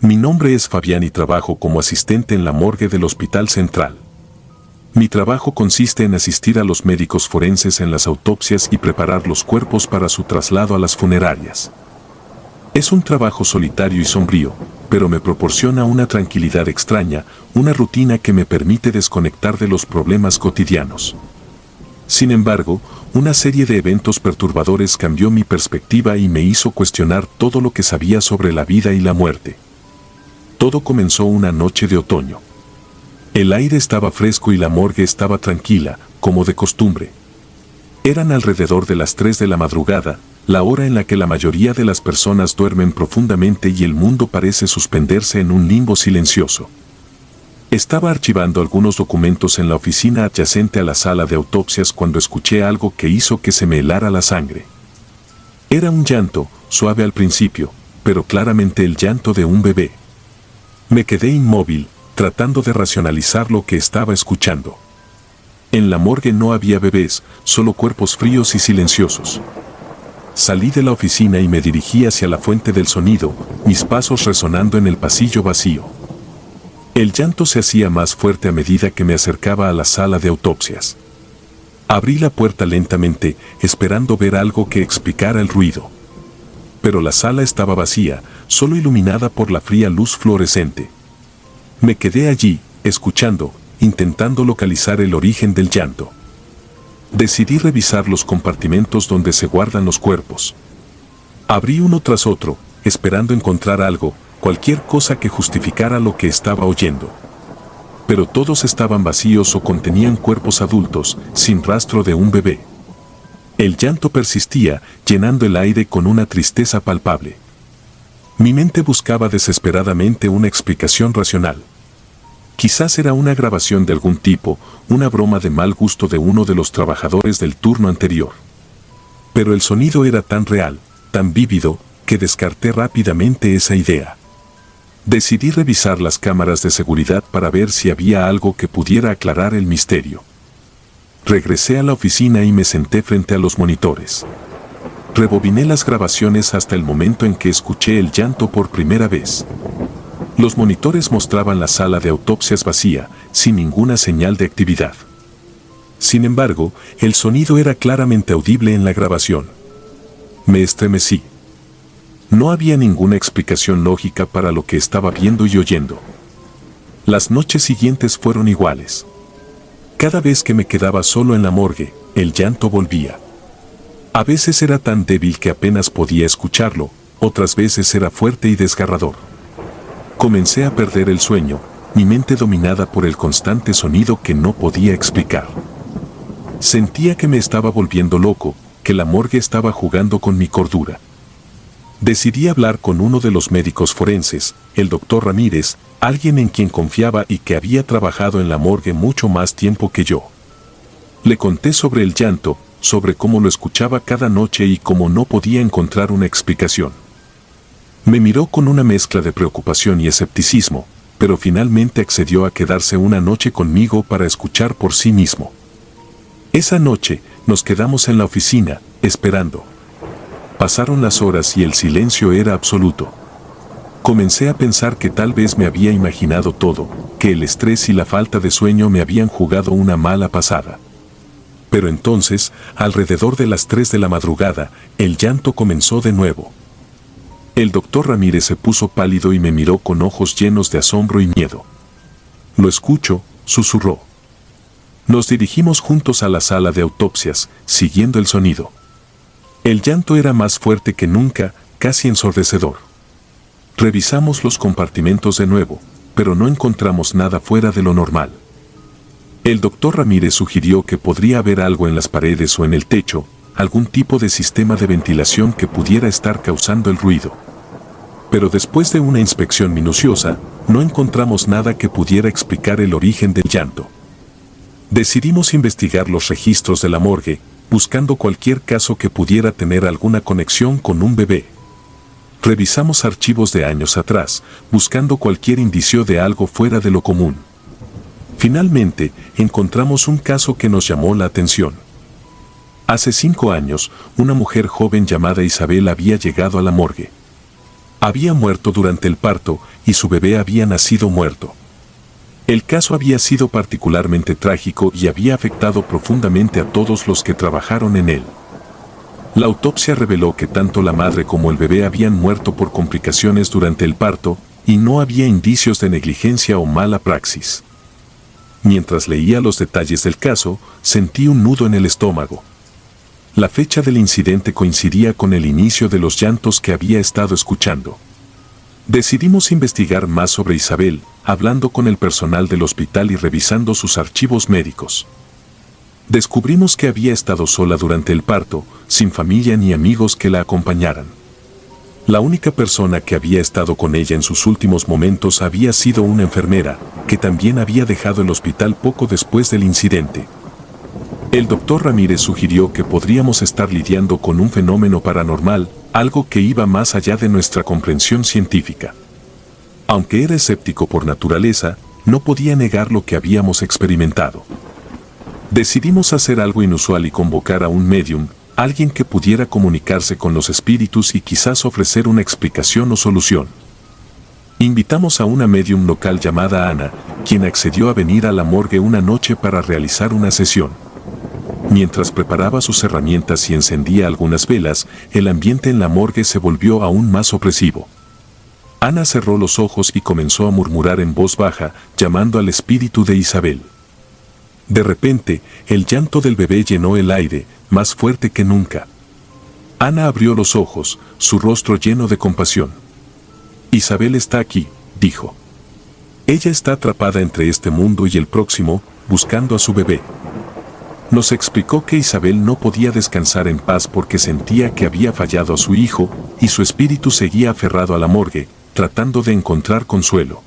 Mi nombre es Fabián y trabajo como asistente en la morgue del Hospital Central. Mi trabajo consiste en asistir a los médicos forenses en las autopsias y preparar los cuerpos para su traslado a las funerarias. Es un trabajo solitario y sombrío, pero me proporciona una tranquilidad extraña, una rutina que me permite desconectar de los problemas cotidianos. Sin embargo, una serie de eventos perturbadores cambió mi perspectiva y me hizo cuestionar todo lo que sabía sobre la vida y la muerte. Todo comenzó una noche de otoño. El aire estaba fresco y la morgue estaba tranquila, como de costumbre. Eran alrededor de las 3 de la madrugada, la hora en la que la mayoría de las personas duermen profundamente y el mundo parece suspenderse en un limbo silencioso. Estaba archivando algunos documentos en la oficina adyacente a la sala de autopsias cuando escuché algo que hizo que se me helara la sangre. Era un llanto, suave al principio, pero claramente el llanto de un bebé. Me quedé inmóvil, tratando de racionalizar lo que estaba escuchando. En la morgue no había bebés, solo cuerpos fríos y silenciosos. Salí de la oficina y me dirigí hacia la fuente del sonido, mis pasos resonando en el pasillo vacío. El llanto se hacía más fuerte a medida que me acercaba a la sala de autopsias. Abrí la puerta lentamente, esperando ver algo que explicara el ruido. Pero la sala estaba vacía, solo iluminada por la fría luz fluorescente. Me quedé allí, escuchando, intentando localizar el origen del llanto. Decidí revisar los compartimentos donde se guardan los cuerpos. Abrí uno tras otro, esperando encontrar algo, cualquier cosa que justificara lo que estaba oyendo. Pero todos estaban vacíos o contenían cuerpos adultos, sin rastro de un bebé. El llanto persistía, llenando el aire con una tristeza palpable. Mi mente buscaba desesperadamente una explicación racional. Quizás era una grabación de algún tipo, una broma de mal gusto de uno de los trabajadores del turno anterior. Pero el sonido era tan real, tan vívido, que descarté rápidamente esa idea. Decidí revisar las cámaras de seguridad para ver si había algo que pudiera aclarar el misterio. Regresé a la oficina y me senté frente a los monitores. Rebobiné las grabaciones hasta el momento en que escuché el llanto por primera vez. Los monitores mostraban la sala de autopsias vacía, sin ninguna señal de actividad. Sin embargo, el sonido era claramente audible en la grabación. Me estremecí. No había ninguna explicación lógica para lo que estaba viendo y oyendo. Las noches siguientes fueron iguales. Cada vez que me quedaba solo en la morgue, el llanto volvía. A veces era tan débil que apenas podía escucharlo, otras veces era fuerte y desgarrador. Comencé a perder el sueño, mi mente dominada por el constante sonido que no podía explicar. Sentía que me estaba volviendo loco, que la morgue estaba jugando con mi cordura. Decidí hablar con uno de los médicos forenses, el doctor Ramírez, alguien en quien confiaba y que había trabajado en la morgue mucho más tiempo que yo. Le conté sobre el llanto, sobre cómo lo escuchaba cada noche y cómo no podía encontrar una explicación. Me miró con una mezcla de preocupación y escepticismo, pero finalmente accedió a quedarse una noche conmigo para escuchar por sí mismo. Esa noche, nos quedamos en la oficina, esperando. Pasaron las horas y el silencio era absoluto. Comencé a pensar que tal vez me había imaginado todo, que el estrés y la falta de sueño me habían jugado una mala pasada. Pero entonces, alrededor de las 3 de la madrugada, el llanto comenzó de nuevo. El doctor Ramírez se puso pálido y me miró con ojos llenos de asombro y miedo. «Lo escucho», susurró. Nos dirigimos juntos a la sala de autopsias, siguiendo el sonido. El llanto era más fuerte que nunca, casi ensordecedor. Revisamos los compartimentos de nuevo, pero no encontramos nada fuera de lo normal. El doctor Ramírez sugirió que podría haber algo en las paredes o en el techo, algún tipo de sistema de ventilación que pudiera estar causando el ruido. Pero después de una inspección minuciosa, no encontramos nada que pudiera explicar el origen del llanto. Decidimos investigar los registros de la morgue, buscando cualquier caso que pudiera tener alguna conexión con un bebé. Revisamos archivos de años atrás, buscando cualquier indicio de algo fuera de lo común. Finalmente, encontramos un caso que nos llamó la atención. Hace 5 años, una mujer joven llamada Isabel había llegado a la morgue. Había muerto durante el parto y su bebé había nacido muerto. El caso había sido particularmente trágico y había afectado profundamente a todos los que trabajaron en él. La autopsia reveló que tanto la madre como el bebé habían muerto por complicaciones durante el parto y no había indicios de negligencia o mala praxis. Mientras leía los detalles del caso, sentí un nudo en el estómago. La fecha del incidente coincidía con el inicio de los llantos que había estado escuchando. Decidimos investigar más sobre Isabel, hablando con el personal del hospital y revisando sus archivos médicos. Descubrimos que había estado sola durante el parto, sin familia ni amigos que la acompañaran. La única persona que había estado con ella en sus últimos momentos había sido una enfermera, que también había dejado el hospital poco después del incidente. El doctor Ramírez sugirió que podríamos estar lidiando con un fenómeno paranormal, algo que iba más allá de nuestra comprensión científica. Aunque era escéptico por naturaleza, no podía negar lo que habíamos experimentado. Decidimos hacer algo inusual y convocar a un médium, alguien que pudiera comunicarse con los espíritus y quizás ofrecer una explicación o solución. Invitamos a una médium local llamada Ana, quien accedió a venir a la morgue una noche para realizar una sesión. Mientras preparaba sus herramientas y encendía algunas velas, el ambiente en la morgue se volvió aún más opresivo. Ana cerró los ojos y comenzó a murmurar en voz baja, llamando al espíritu de Isabel. De repente, el llanto del bebé llenó el aire, más fuerte que nunca. Ana abrió los ojos, su rostro lleno de compasión. Isabel está aquí, dijo. Ella está atrapada entre este mundo y el próximo, buscando a su bebé. Nos explicó que Isabel no podía descansar en paz porque sentía que había fallado a su hijo, y su espíritu seguía aferrado a la morgue, tratando de encontrar consuelo.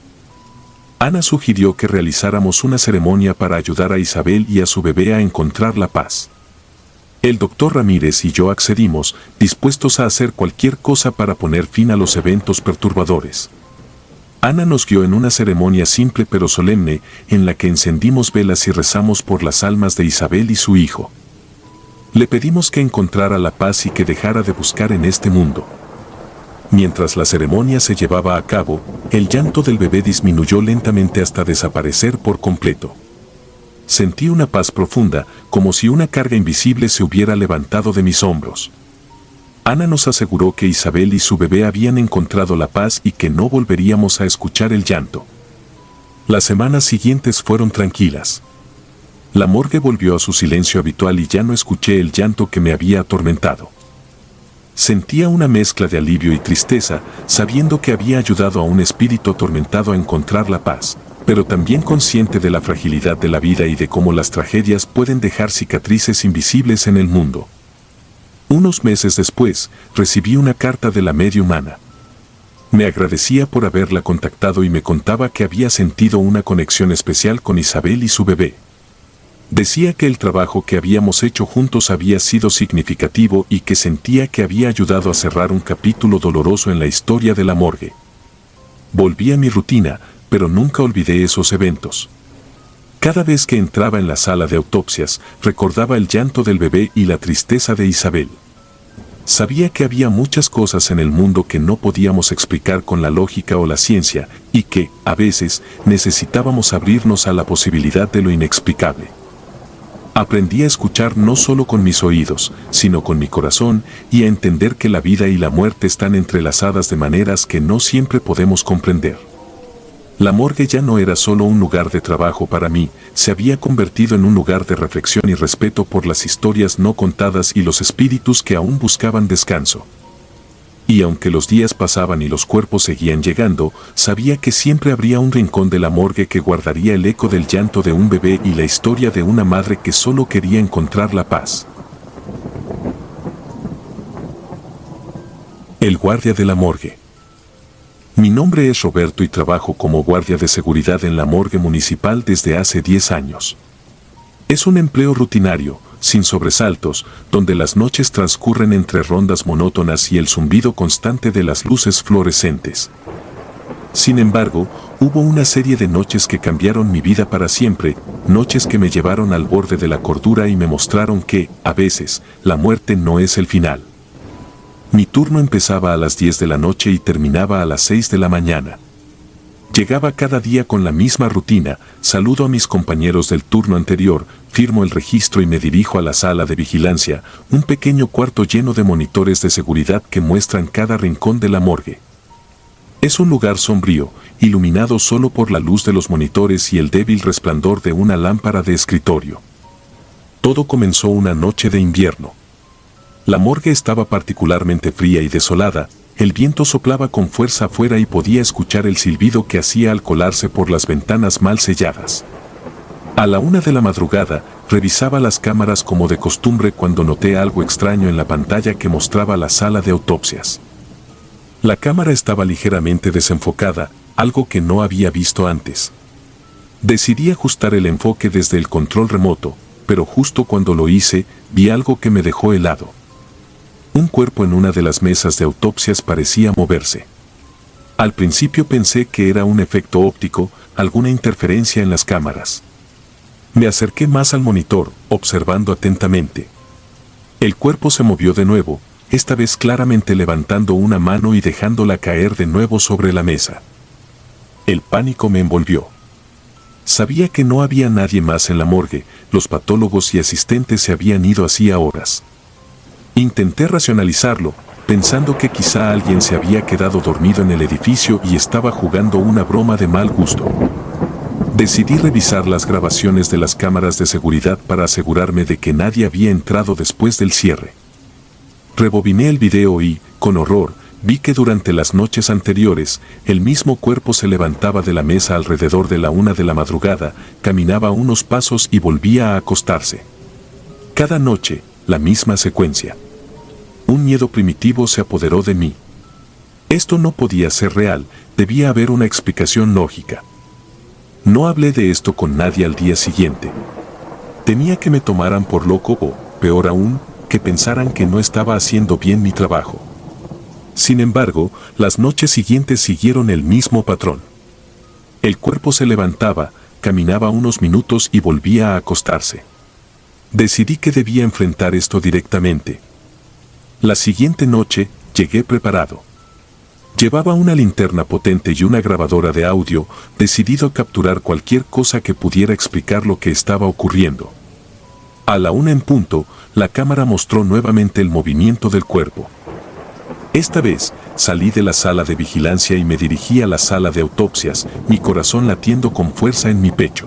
Ana sugirió que realizáramos una ceremonia para ayudar a Isabel y a su bebé a encontrar la paz. El doctor Ramírez y yo accedimos, dispuestos a hacer cualquier cosa para poner fin a los eventos perturbadores. Ana nos guió en una ceremonia simple pero solemne, en la que encendimos velas y rezamos por las almas de Isabel y su hijo. Le pedimos que encontrara la paz y que dejara de buscar en este mundo. Mientras la ceremonia se llevaba a cabo, el llanto del bebé disminuyó lentamente hasta desaparecer por completo. Sentí una paz profunda, como si una carga invisible se hubiera levantado de mis hombros. Ana nos aseguró que Isabel y su bebé habían encontrado la paz y que no volveríamos a escuchar el llanto. Las semanas siguientes fueron tranquilas. La morgue volvió a su silencio habitual y ya no escuché el llanto que me había atormentado. Sentía una mezcla de alivio y tristeza, sabiendo que había ayudado a un espíritu atormentado a encontrar la paz, pero también consciente de la fragilidad de la vida y de cómo las tragedias pueden dejar cicatrices invisibles en el mundo. Unos meses después, recibí una carta de la médium Ana. Me agradecía por haberla contactado y me contaba que había sentido una conexión especial con Isabel y su bebé. Decía que el trabajo que habíamos hecho juntos había sido significativo y que sentía que había ayudado a cerrar un capítulo doloroso en la historia de la morgue. Volví a mi rutina, pero nunca olvidé esos eventos. Cada vez que entraba en la sala de autopsias, recordaba el llanto del bebé y la tristeza de Isabel. Sabía que había muchas cosas en el mundo que no podíamos explicar con la lógica o la ciencia, y que, a veces, necesitábamos abrirnos a la posibilidad de lo inexplicable. Aprendí a escuchar no solo con mis oídos, sino con mi corazón, y a entender que la vida y la muerte están entrelazadas de maneras que no siempre podemos comprender. La morgue ya no era solo un lugar de trabajo para mí, se había convertido en un lugar de reflexión y respeto por las historias no contadas y los espíritus que aún buscaban descanso. Y aunque los días pasaban y los cuerpos seguían llegando, sabía que siempre habría un rincón de la morgue que guardaría el eco del llanto de un bebé y la historia de una madre que solo quería encontrar la paz. El guardia de la morgue. Mi nombre es Roberto y trabajo como guardia de seguridad en la morgue municipal desde hace 10 años. Es un empleo rutinario, sin sobresaltos, donde las noches transcurren entre rondas monótonas y el zumbido constante de las luces fluorescentes. Sin embargo, hubo una serie de noches que cambiaron mi vida para siempre, noches que me llevaron al borde de la cordura y me mostraron que, a veces, la muerte no es el final. Mi turno empezaba a las 10 de la noche y terminaba a las 6 de la mañana. Llegaba cada día con la misma rutina, saludo a mis compañeros del turno anterior, firmo el registro y me dirijo a la sala de vigilancia, un pequeño cuarto lleno de monitores de seguridad que muestran cada rincón de la morgue. Es un lugar sombrío, iluminado solo por la luz de los monitores y el débil resplandor de una lámpara de escritorio. Todo comenzó una noche de invierno. La morgue estaba particularmente fría y desolada, el viento soplaba con fuerza afuera y podía escuchar el silbido que hacía al colarse por las ventanas mal selladas. A la 1 de la madrugada, revisaba las cámaras como de costumbre cuando noté algo extraño en la pantalla que mostraba la sala de autopsias. La cámara estaba ligeramente desenfocada, algo que no había visto antes. Decidí ajustar el enfoque desde el control remoto, pero justo cuando lo hice, vi algo que me dejó helado. Un cuerpo en una de las mesas de autopsias parecía moverse. Al principio pensé que era un efecto óptico, alguna interferencia en las cámaras. Me acerqué más al monitor, observando atentamente. El cuerpo se movió de nuevo, esta vez claramente levantando una mano y dejándola caer de nuevo sobre la mesa. El pánico me envolvió. Sabía que no había nadie más en la morgue, los patólogos y asistentes se habían ido hacía horas. Intenté racionalizarlo, pensando que quizá alguien se había quedado dormido en el edificio y estaba jugando una broma de mal gusto. Decidí revisar las grabaciones de las cámaras de seguridad para asegurarme de que nadie había entrado después del cierre. Rebobiné el video y, con horror, vi que durante las noches anteriores, el mismo cuerpo se levantaba de la mesa alrededor de la 1 de la madrugada, caminaba unos pasos y volvía a acostarse. Cada noche, la misma secuencia. Un miedo primitivo se apoderó de mí. Esto no podía ser real, debía haber una explicación lógica. No hablé de esto con nadie al día siguiente. Temía que me tomaran por loco o, peor aún, que pensaran que no estaba haciendo bien mi trabajo. Sin embargo, las noches siguientes siguieron el mismo patrón. El cuerpo se levantaba, caminaba unos minutos y volvía a acostarse. Decidí que debía enfrentar esto directamente. La siguiente noche, llegué preparado. Llevaba una linterna potente y una grabadora de audio, decidido a capturar cualquier cosa que pudiera explicar lo que estaba ocurriendo. A la 1 en punto, la cámara mostró nuevamente el movimiento del cuerpo. Esta vez, salí de la sala de vigilancia y me dirigí a la sala de autopsias, mi corazón latiendo con fuerza en mi pecho.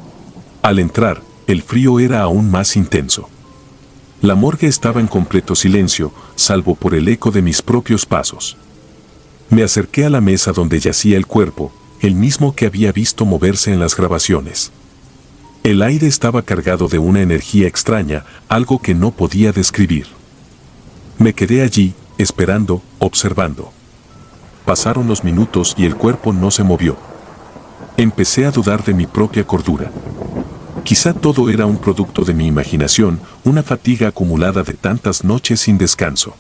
Al entrar, el frío era aún más intenso. La morgue estaba en completo silencio, salvo por el eco de mis propios pasos. Me acerqué a la mesa donde yacía el cuerpo, el mismo que había visto moverse en las grabaciones. El aire estaba cargado de una energía extraña, algo que no podía describir. Me quedé allí, esperando, observando. Pasaron los minutos y el cuerpo no se movió. Empecé a dudar de mi propia cordura. Quizá todo era un producto de mi imaginación, una fatiga acumulada de tantas noches sin descanso.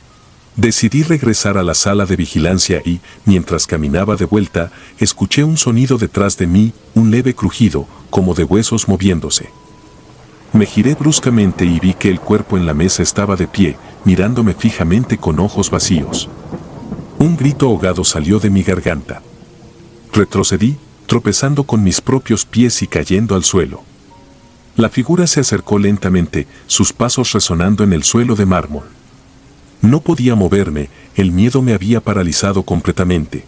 Decidí regresar a la sala de vigilancia y, mientras caminaba de vuelta, escuché un sonido detrás de mí, un leve crujido, como de huesos moviéndose. Me giré bruscamente y vi que el cuerpo en la mesa estaba de pie, mirándome fijamente con ojos vacíos. Un grito ahogado salió de mi garganta. Retrocedí, tropezando con mis propios pies y cayendo al suelo. La figura se acercó lentamente, sus pasos resonando en el suelo de mármol. No podía moverme, el miedo me había paralizado completamente.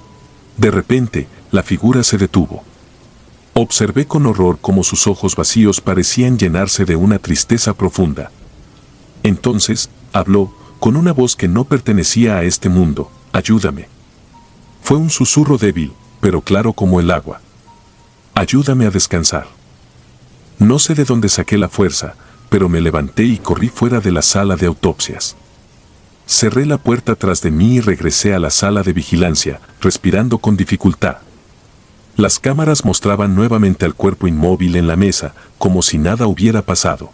De repente, la figura se detuvo. Observé con horror cómo sus ojos vacíos parecían llenarse de una tristeza profunda. Entonces, habló, con una voz que no pertenecía a este mundo: «Ayúdame». Fue un susurro débil, pero claro como el agua. «Ayúdame a descansar». No sé de dónde saqué la fuerza, pero me levanté y corrí fuera de la sala de autopsias. Cerré la puerta tras de mí y regresé a la sala de vigilancia, respirando con dificultad. Las cámaras mostraban nuevamente al cuerpo inmóvil en la mesa, como si nada hubiera pasado.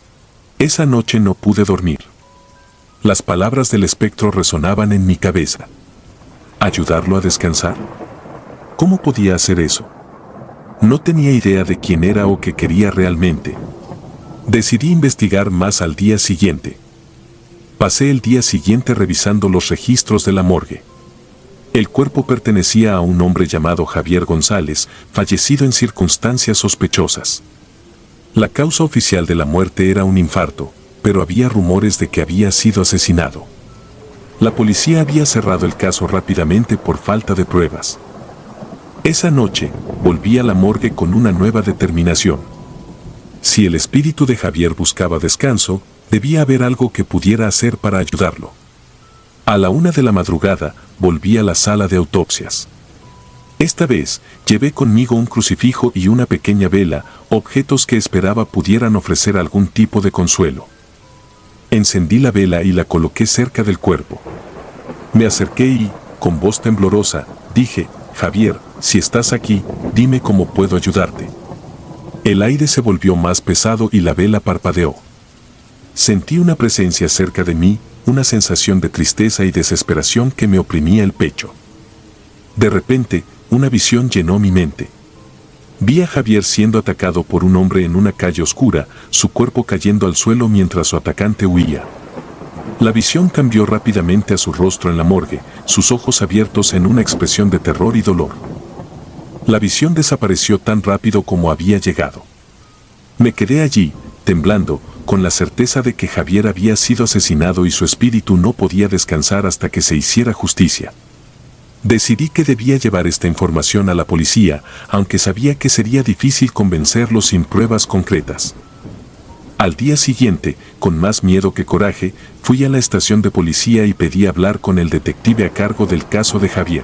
Esa noche no pude dormir. Las palabras del espectro resonaban en mi cabeza. ¿Ayudarlo a descansar? ¿Cómo podía hacer eso? No tenía idea de quién era o qué quería realmente. Decidí investigar más al día siguiente. Pasé el día siguiente revisando los registros de la morgue. El cuerpo pertenecía a un hombre llamado Javier González, fallecido en circunstancias sospechosas. La causa oficial de la muerte era un infarto, pero había rumores de que había sido asesinado. La policía había cerrado el caso rápidamente por falta de pruebas. Esa noche, volví a la morgue con una nueva determinación. Si el espíritu de Javier buscaba descanso, debía haber algo que pudiera hacer para ayudarlo. A la 1 de la madrugada, volví a la sala de autopsias. Esta vez, llevé conmigo un crucifijo y una pequeña vela, objetos que esperaba pudieran ofrecer algún tipo de consuelo. Encendí la vela y la coloqué cerca del cuerpo. Me acerqué y, con voz temblorosa, dije: Javier, si estás aquí, dime cómo puedo ayudarte. El aire se volvió más pesado y la vela parpadeó. Sentí una presencia cerca de mí, una sensación de tristeza y desesperación que me oprimía el pecho. De repente, una visión llenó mi mente. Vi a Javier siendo atacado por un hombre en una calle oscura, su cuerpo cayendo al suelo mientras su atacante huía. La visión cambió rápidamente a su rostro en la morgue, sus ojos abiertos en una expresión de terror y dolor. La visión desapareció tan rápido como había llegado. Me quedé allí, temblando, con la certeza de que Javier había sido asesinado y su espíritu no podía descansar hasta que se hiciera justicia. Decidí que debía llevar esta información a la policía, aunque sabía que sería difícil convencerlos sin pruebas concretas. Al día siguiente, con más miedo que coraje, fui a la estación de policía y pedí hablar con el detective a cargo del caso de Javier.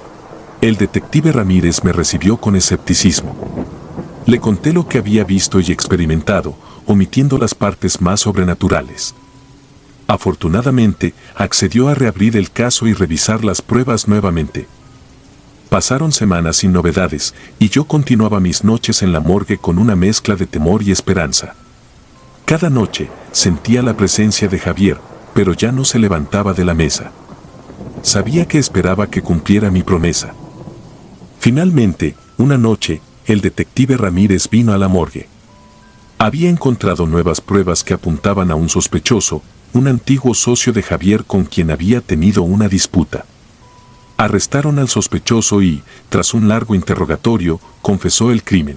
El detective Ramírez me recibió con escepticismo. Le conté lo que había visto y experimentado, omitiendo las partes más sobrenaturales. Afortunadamente, accedió a reabrir el caso y revisar las pruebas nuevamente. Pasaron semanas sin novedades, y yo continuaba mis noches en la morgue con una mezcla de temor y esperanza. Cada noche, sentía la presencia de Javier, pero ya no se levantaba de la mesa. Sabía que esperaba que cumpliera mi promesa. Finalmente, una noche, el detective Ramírez vino a la morgue. Había encontrado nuevas pruebas que apuntaban a un sospechoso, un antiguo socio de Javier con quien había tenido una disputa. Arrestaron al sospechoso y, tras un largo interrogatorio, confesó el crimen.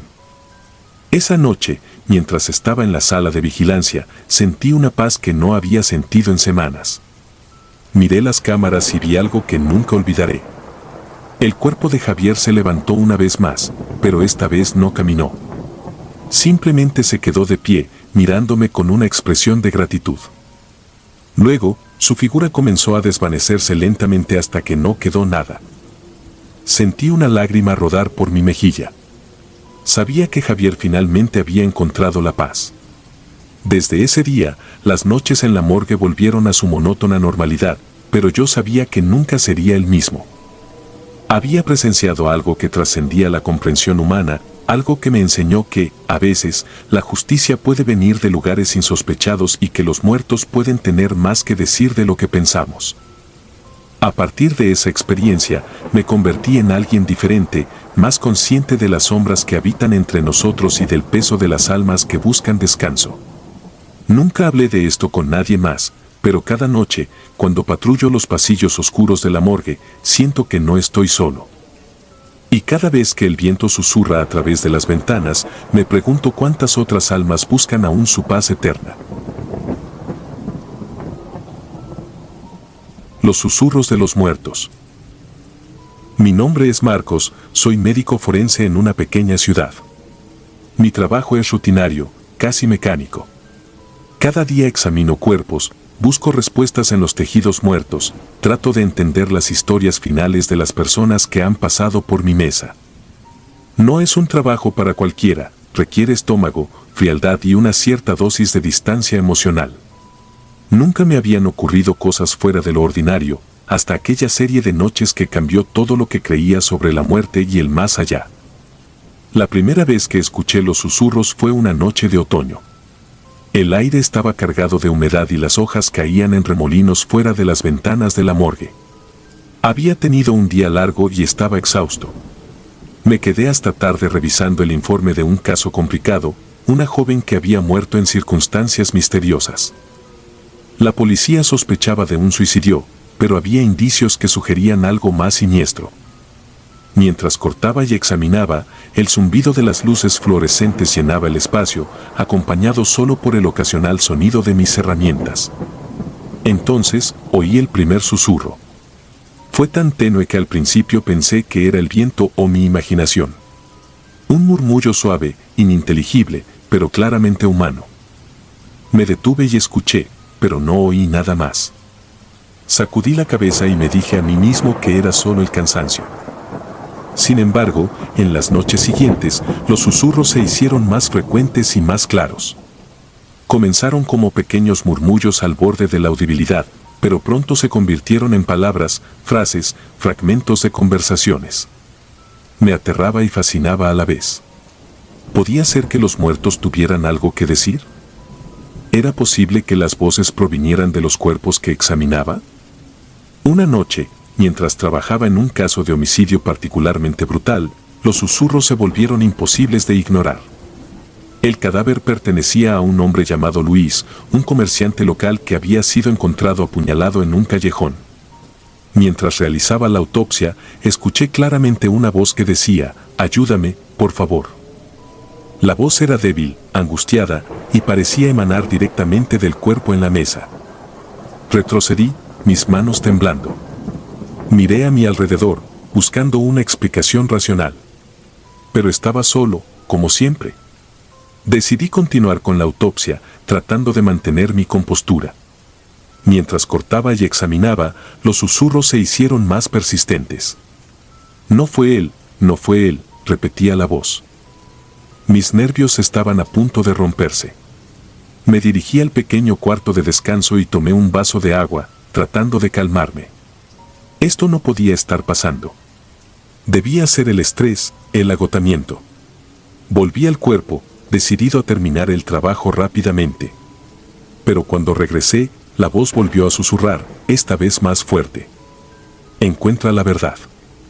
Esa noche, mientras estaba en la sala de vigilancia, sentí una paz que no había sentido en semanas. Miré las cámaras y vi algo que nunca olvidaré. El cuerpo de Javier se levantó una vez más, pero esta vez no caminó. Simplemente se quedó de pie, mirándome con una expresión de gratitud. Luego, su figura comenzó a desvanecerse lentamente hasta que no quedó nada. Sentí una lágrima rodar por mi mejilla. Sabía que Javier finalmente había encontrado la paz. Desde ese día, las noches en la morgue volvieron a su monótona normalidad, pero yo sabía que nunca sería el mismo. Había presenciado algo que trascendía la comprensión humana, algo que me enseñó que, a veces, la justicia puede venir de lugares insospechados y que los muertos pueden tener más que decir de lo que pensamos. A partir de esa experiencia, me convertí en alguien diferente, más consciente de las sombras que habitan entre nosotros y del peso de las almas que buscan descanso. Nunca hablé de esto con nadie más, pero cada noche, cuando patrullo los pasillos oscuros de la morgue, siento que no estoy solo. Y cada vez que el viento susurra a través de las ventanas, me pregunto cuántas otras almas buscan aún su paz eterna. Los susurros de los muertos. Mi nombre es Marcos, soy médico forense en una pequeña ciudad. Mi trabajo es rutinario, casi mecánico. Cada día examino cuerpos, busco respuestas en los tejidos muertos, trato de entender las historias finales de las personas que han pasado por mi mesa. No es un trabajo para cualquiera, requiere estómago, frialdad y una cierta dosis de distancia emocional. Nunca me habían ocurrido cosas fuera de lo ordinario, hasta aquella serie de noches que cambió todo lo que creía sobre la muerte y el más allá. La primera vez que escuché los susurros fue una noche de otoño. El aire estaba cargado de humedad y las hojas caían en remolinos fuera de las ventanas de la morgue. Había tenido un día largo y estaba exhausto. Me quedé hasta tarde revisando el informe de un caso complicado, una joven que había muerto en circunstancias misteriosas. La policía sospechaba de un suicidio, pero había indicios que sugerían algo más siniestro. Mientras cortaba y examinaba, el zumbido de las luces fluorescentes llenaba el espacio, acompañado solo por el ocasional sonido de mis herramientas. Entonces, oí el primer susurro. Fue tan tenue que al principio pensé que era el viento o mi imaginación. Un murmullo suave, ininteligible, pero claramente humano. Me detuve y escuché, pero no oí nada más. Sacudí la cabeza y me dije a mí mismo que era solo el cansancio. Sin embargo, en las noches siguientes, los susurros se hicieron más frecuentes y más claros. Comenzaron como pequeños murmullos al borde de la audibilidad, pero pronto se convirtieron en palabras, frases, fragmentos de conversaciones. Me aterraba y fascinaba a la vez. ¿Podía ser que los muertos tuvieran algo que decir? ¿Era posible que las voces provinieran de los cuerpos que examinaba? Una noche, mientras trabajaba en un caso de homicidio particularmente brutal, los susurros se volvieron imposibles de ignorar. El cadáver pertenecía a un hombre llamado Luis, un comerciante local que había sido encontrado apuñalado en un callejón. Mientras realizaba la autopsia, escuché claramente una voz que decía, «Ayúdame, por favor». La voz era débil, angustiada, y parecía emanar directamente del cuerpo en la mesa. Retrocedí, mis manos temblando. Miré a mi alrededor, buscando una explicación racional. Pero estaba solo, como siempre. Decidí continuar con la autopsia, tratando de mantener mi compostura. Mientras cortaba y examinaba, los susurros se hicieron más persistentes. «No fue él, no fue él», repetía la voz. Mis nervios estaban a punto de romperse. Me dirigí al pequeño cuarto de descanso y tomé un vaso de agua, tratando de calmarme. Esto no podía estar pasando. Debía ser el estrés, el agotamiento. Volví al cuerpo, decidido a terminar el trabajo rápidamente. Pero cuando regresé, la voz volvió a susurrar, esta vez más fuerte. «Encuentra la verdad».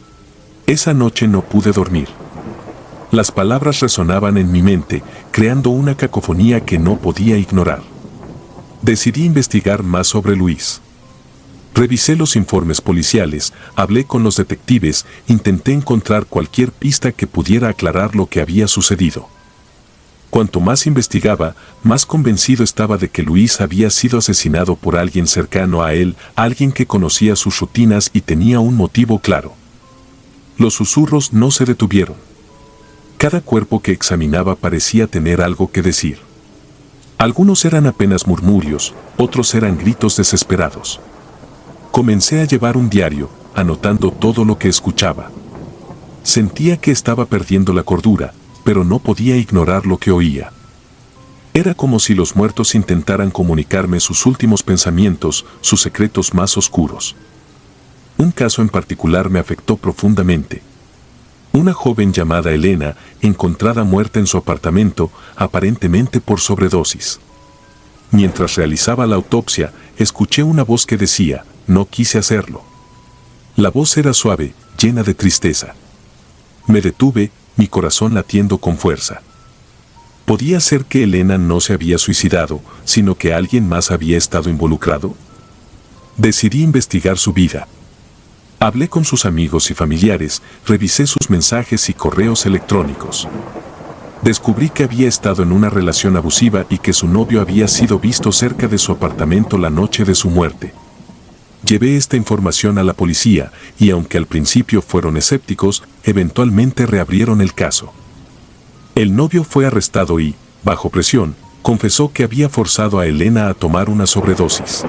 Esa noche no pude dormir. Las palabras resonaban en mi mente, creando una cacofonía que no podía ignorar. Decidí investigar más sobre Luis. Revisé los informes policiales, hablé con los detectives, intenté encontrar cualquier pista que pudiera aclarar lo que había sucedido. Cuanto más investigaba, más convencido estaba de que Luis había sido asesinado por alguien cercano a él, alguien que conocía sus rutinas y tenía un motivo claro. Los susurros no se detuvieron. Cada cuerpo que examinaba parecía tener algo que decir. Algunos eran apenas murmullos, otros eran gritos desesperados. Comencé a llevar un diario, anotando todo lo que escuchaba. Sentía que estaba perdiendo la cordura, pero no podía ignorar lo que oía. Era como si los muertos intentaran comunicarme sus últimos pensamientos, sus secretos más oscuros. Un caso en particular me afectó profundamente. Una joven llamada Elena, encontrada muerta en su apartamento, aparentemente por sobredosis. Mientras realizaba la autopsia, escuché una voz que decía, «No quise hacerlo». La voz era suave, llena de tristeza. Me detuve, mi corazón latiendo con fuerza. ¿Podía ser que Elena no se había suicidado, sino que alguien más había estado involucrado? Decidí investigar su vida. Hablé con sus amigos y familiares, revisé sus mensajes y correos electrónicos. Descubrí que había estado en una relación abusiva y que su novio había sido visto cerca de su apartamento la noche de su muerte. Llevé esta información a la policía y aunque al principio fueron escépticos, eventualmente reabrieron el caso. El novio fue arrestado y, bajo presión, confesó que había forzado a Elena a tomar una sobredosis.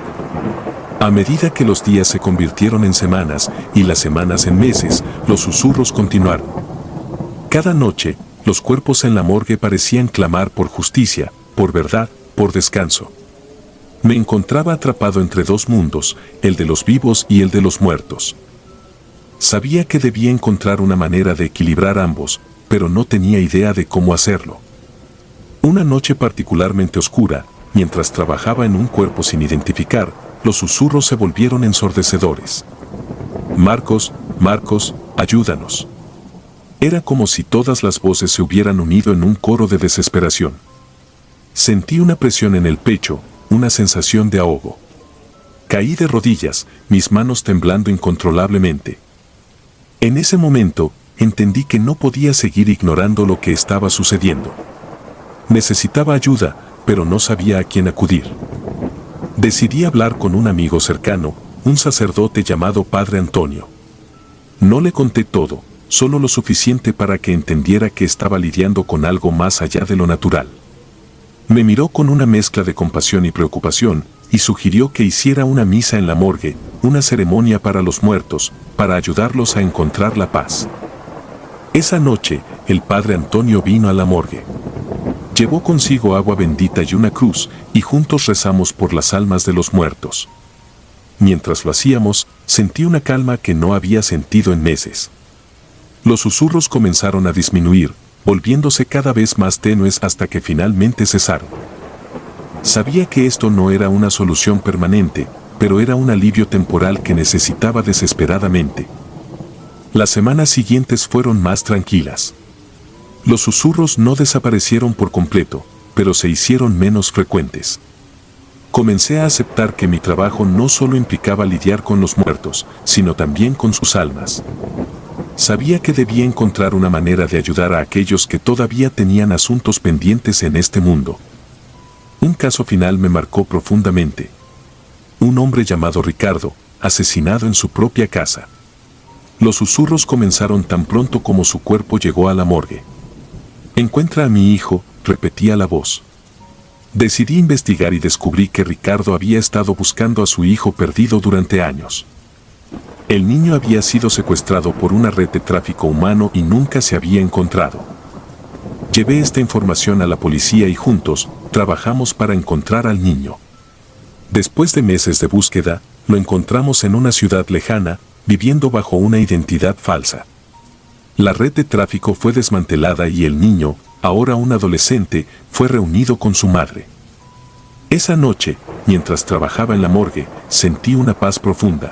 A medida que los días se convirtieron en semanas y las semanas en meses, los susurros continuaron. Cada noche, los cuerpos en la morgue parecían clamar por justicia, por verdad, por descanso. Me encontraba atrapado entre dos mundos, el de los vivos y el de los muertos. Sabía que debía encontrar una manera de equilibrar ambos, pero no tenía idea de cómo hacerlo. Una noche particularmente oscura, mientras trabajaba en un cuerpo sin identificar, los susurros se volvieron ensordecedores. «Marcos, Marcos, ayúdanos». Era como si todas las voces se hubieran unido en un coro de desesperación. Sentí una presión en el pecho, una sensación de ahogo. Caí de rodillas, mis manos temblando incontrolablemente. En ese momento, entendí que no podía seguir ignorando lo que estaba sucediendo. Necesitaba ayuda, pero no sabía a quién acudir. Decidí hablar con un amigo cercano, un sacerdote llamado Padre Antonio. No le conté todo, solo lo suficiente para que entendiera que estaba lidiando con algo más allá de lo natural. Me miró con una mezcla de compasión y preocupación, y sugirió que hiciera una misa en la morgue, una ceremonia para los muertos, para ayudarlos a encontrar la paz. Esa noche, el Padre Antonio vino a la morgue. Llevó consigo agua bendita y una cruz, y juntos rezamos por las almas de los muertos. Mientras lo hacíamos, sentí una calma que no había sentido en meses. Los susurros comenzaron a disminuir, volviéndose cada vez más tenues hasta que finalmente cesaron. Sabía que esto no era una solución permanente, pero era un alivio temporal que necesitaba desesperadamente. Las semanas siguientes fueron más tranquilas. Los susurros no desaparecieron por completo, pero se hicieron menos frecuentes. Comencé a aceptar que mi trabajo no solo implicaba lidiar con los muertos, sino también con sus almas. Sabía que debía encontrar una manera de ayudar a aquellos que todavía tenían asuntos pendientes en este mundo. Un caso final me marcó profundamente. Un hombre llamado Ricardo, asesinado en su propia casa. Los susurros comenzaron tan pronto como su cuerpo llegó a la morgue. «Encuentra a mi hijo», repetía la voz. Decidí investigar y descubrí que Ricardo había estado buscando a su hijo perdido durante años. El niño había sido secuestrado por una red de tráfico humano y nunca se había encontrado. Llevé esta información a la policía y juntos trabajamos para encontrar al niño. Después de meses de búsqueda, lo encontramos en una ciudad lejana, viviendo bajo una identidad falsa. La red de tráfico fue desmantelada y el niño, ahora un adolescente, fue reunido con su madre. Esa noche, mientras trabajaba en la morgue, sentí una paz profunda.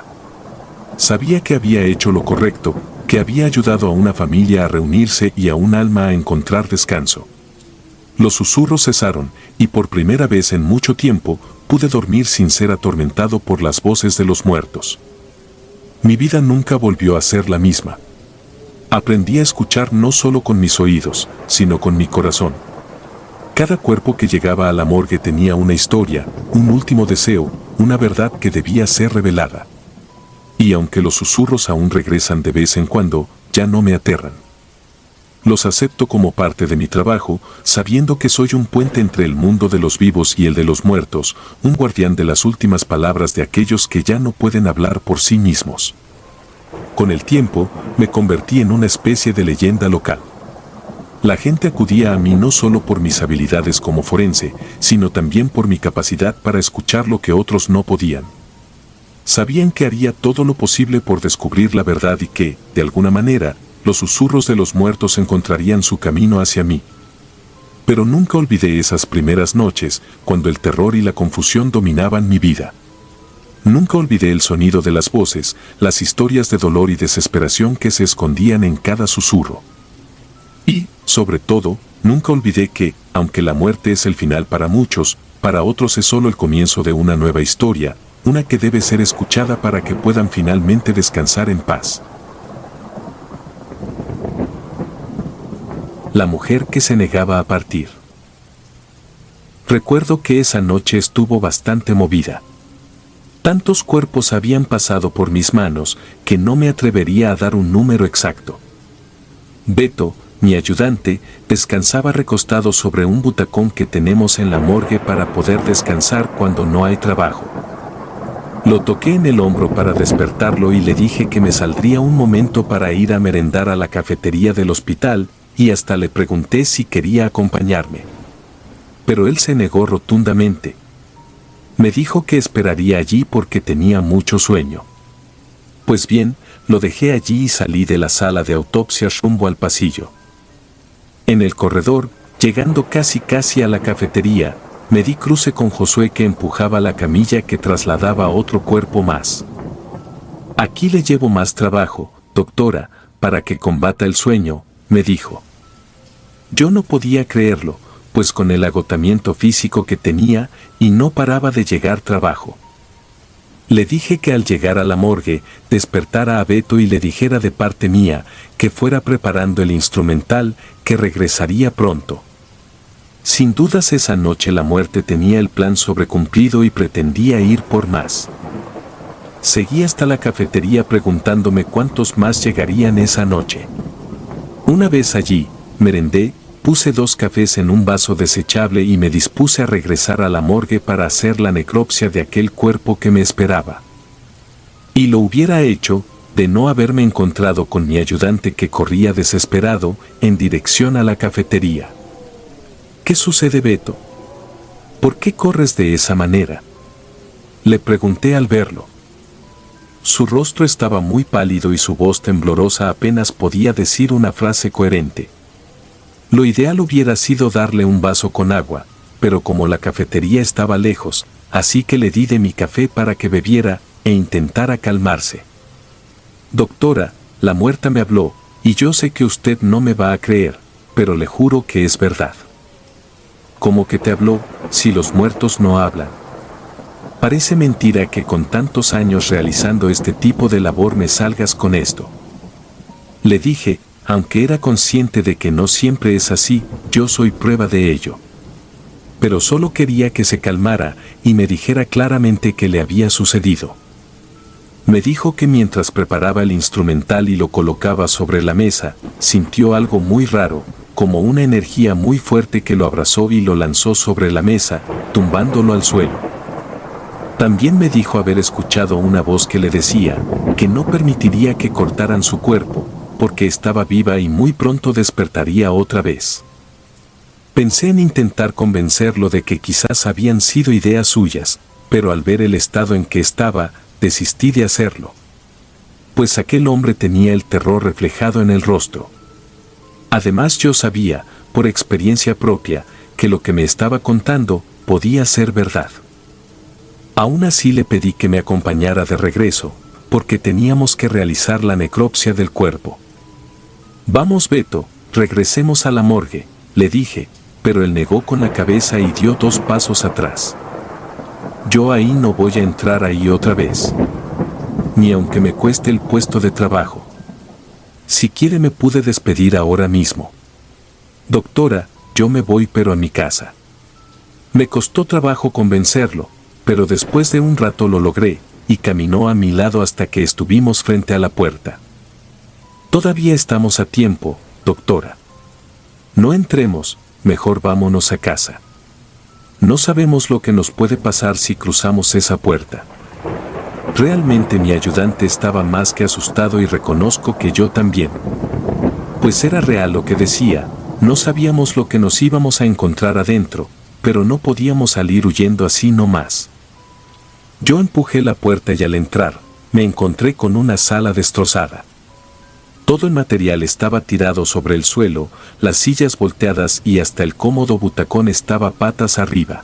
Sabía que había hecho lo correcto, que había ayudado a una familia a reunirse y a un alma a encontrar descanso. Los susurros cesaron, y por primera vez en mucho tiempo, pude dormir sin ser atormentado por las voces de los muertos. Mi vida nunca volvió a ser la misma. Aprendí a escuchar no solo con mis oídos, sino con mi corazón. Cada cuerpo que llegaba a la morgue tenía una historia, un último deseo, una verdad que debía ser revelada. Y aunque los susurros aún regresan de vez en cuando, ya no me aterran. Los acepto como parte de mi trabajo, sabiendo que soy un puente entre el mundo de los vivos y el de los muertos, un guardián de las últimas palabras de aquellos que ya no pueden hablar por sí mismos. Con el tiempo, me convertí en una especie de leyenda local. La gente acudía a mí no solo por mis habilidades como forense, sino también por mi capacidad para escuchar lo que otros no podían. Sabían que haría todo lo posible por descubrir la verdad y que, de alguna manera, los susurros de los muertos encontrarían su camino hacia mí. Pero nunca olvidé esas primeras noches, cuando el terror y la confusión dominaban mi vida. Nunca olvidé el sonido de las voces, las historias de dolor y desesperación que se escondían en cada susurro. Y, sobre todo, nunca olvidé que, aunque la muerte es el final para muchos, para otros es solo el comienzo de una nueva historia, una que debe ser escuchada para que puedan finalmente descansar en paz. La mujer que se negaba a partir. Recuerdo que esa noche estuvo bastante movida. Tantos cuerpos habían pasado por mis manos que no me atrevería a dar un número exacto. Beto, mi ayudante, descansaba recostado sobre un butacón que tenemos en la morgue para poder descansar cuando no hay trabajo. Lo toqué en el hombro para despertarlo y le dije que me saldría un momento para ir a merendar a la cafetería del hospital, y hasta le pregunté si quería acompañarme. Pero él se negó rotundamente. Me dijo que esperaría allí porque tenía mucho sueño. Pues bien, lo dejé allí y salí de la sala de autopsias rumbo al pasillo. En el corredor, llegando casi a la cafetería, me di cruce con Josué que empujaba la camilla que trasladaba otro cuerpo más. Aquí le llevo más trabajo, doctora, para que combata el sueño, me dijo. Yo no podía creerlo, pues con el agotamiento físico que tenía, y no paraba de llegar trabajo. Le dije que al llegar a la morgue, despertara a Beto y le dijera de parte mía que fuera preparando el instrumental, que regresaría pronto. Sin dudas esa noche la muerte tenía el plan sobrecumplido y pretendía ir por más. Seguí hasta la cafetería preguntándome cuántos más llegarían esa noche. Una vez allí, merendé, puse 2 cafés en un vaso desechable y me dispuse a regresar a la morgue para hacer la necropsia de aquel cuerpo que me esperaba. Y lo hubiera hecho, de no haberme encontrado con mi ayudante que corría desesperado en dirección a la cafetería. ¿Qué sucede, Beto? ¿Por qué corres de esa manera? Le pregunté al verlo. Su rostro estaba muy pálido y su voz temblorosa apenas podía decir una frase coherente. Lo ideal hubiera sido darle un vaso con agua, pero como la cafetería estaba lejos, así que le di de mi café para que bebiera e intentara calmarse. Doctora, la muerta me habló, y yo sé que usted no me va a creer, pero le juro que es verdad. ¿Cómo que te habló, si los muertos no hablan? Parece mentira que con tantos años realizando este tipo de labor me salgas con esto. Le dije, aunque era consciente de que no siempre es así, yo soy prueba de ello. Pero solo quería que se calmara y me dijera claramente qué le había sucedido. Me dijo que mientras preparaba el instrumental y lo colocaba sobre la mesa, sintió algo muy raro, como una energía muy fuerte que lo abrazó y lo lanzó sobre la mesa, tumbándolo al suelo. También me dijo haber escuchado una voz que le decía que no permitiría que cortaran su cuerpo, porque estaba viva y muy pronto despertaría otra vez. Pensé en intentar convencerlo de que quizás habían sido ideas suyas, pero al ver el estado en que estaba, desistí de hacerlo. Pues aquel hombre tenía el terror reflejado en el rostro. Además yo sabía, por experiencia propia, que lo que me estaba contando podía ser verdad. Aún así le pedí que me acompañara de regreso, porque teníamos que realizar la necropsia del cuerpo. Vamos, Beto, regresemos a la morgue, le dije, pero él negó con la cabeza y dio 2 pasos atrás. Yo ahí no voy a entrar ahí otra vez. Ni aunque me cueste el puesto de trabajo. Si quiere me pude despedir ahora mismo. Doctora, yo me voy pero a mi casa. Me costó trabajo convencerlo, pero después de un rato lo logré, y caminó a mi lado hasta que estuvimos frente a la puerta. Todavía estamos a tiempo, doctora. No entremos, mejor vámonos a casa. No sabemos lo que nos puede pasar si cruzamos esa puerta. Realmente mi ayudante estaba más que asustado y reconozco que yo también. Pues era real lo que decía, no sabíamos lo que nos íbamos a encontrar adentro, pero no podíamos salir huyendo así nomás. Yo empujé la puerta y al entrar, me encontré con una sala destrozada. Todo el material estaba tirado sobre el suelo, las sillas volteadas y hasta el cómodo butacón estaba patas arriba.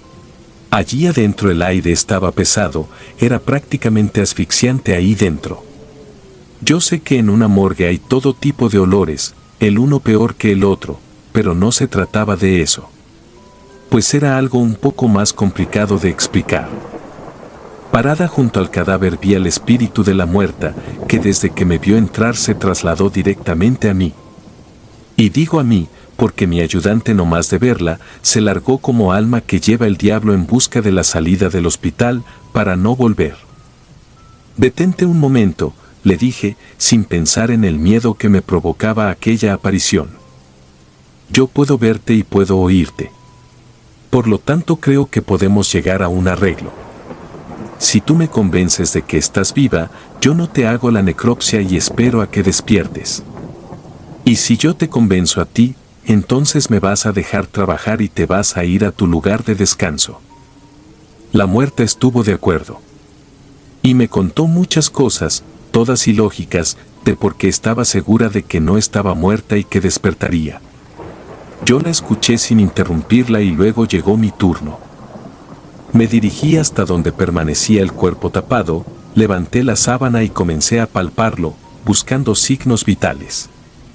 Allí adentro el aire estaba pesado, era prácticamente asfixiante ahí dentro. Yo sé que en una morgue hay todo tipo de olores, el uno peor que el otro, pero no se trataba de eso. Pues era algo un poco más complicado de explicar. Parada junto al cadáver vi al espíritu de la muerta, que desde que me vio entrar se trasladó directamente a mí. Y digo a mí, porque mi ayudante nomás de verla, se largó como alma que lleva el diablo en busca de la salida del hospital, para no volver. Detente un momento, le dije, sin pensar en el miedo que me provocaba aquella aparición. Yo puedo verte y puedo oírte. Por lo tanto creo que podemos llegar a un arreglo. Si tú me convences de que estás viva, yo no te hago la necropsia y espero a que despiertes. Y si yo te convenzo a ti, entonces me vas a dejar trabajar y te vas a ir a tu lugar de descanso. La muerta estuvo de acuerdo. Y me contó muchas cosas, todas ilógicas, de por qué estaba segura de que no estaba muerta y que despertaría. Yo la escuché sin interrumpirla y luego llegó mi turno. Me dirigí hasta donde permanecía el cuerpo tapado, levanté la sábana y comencé a palparlo, buscando signos vitales.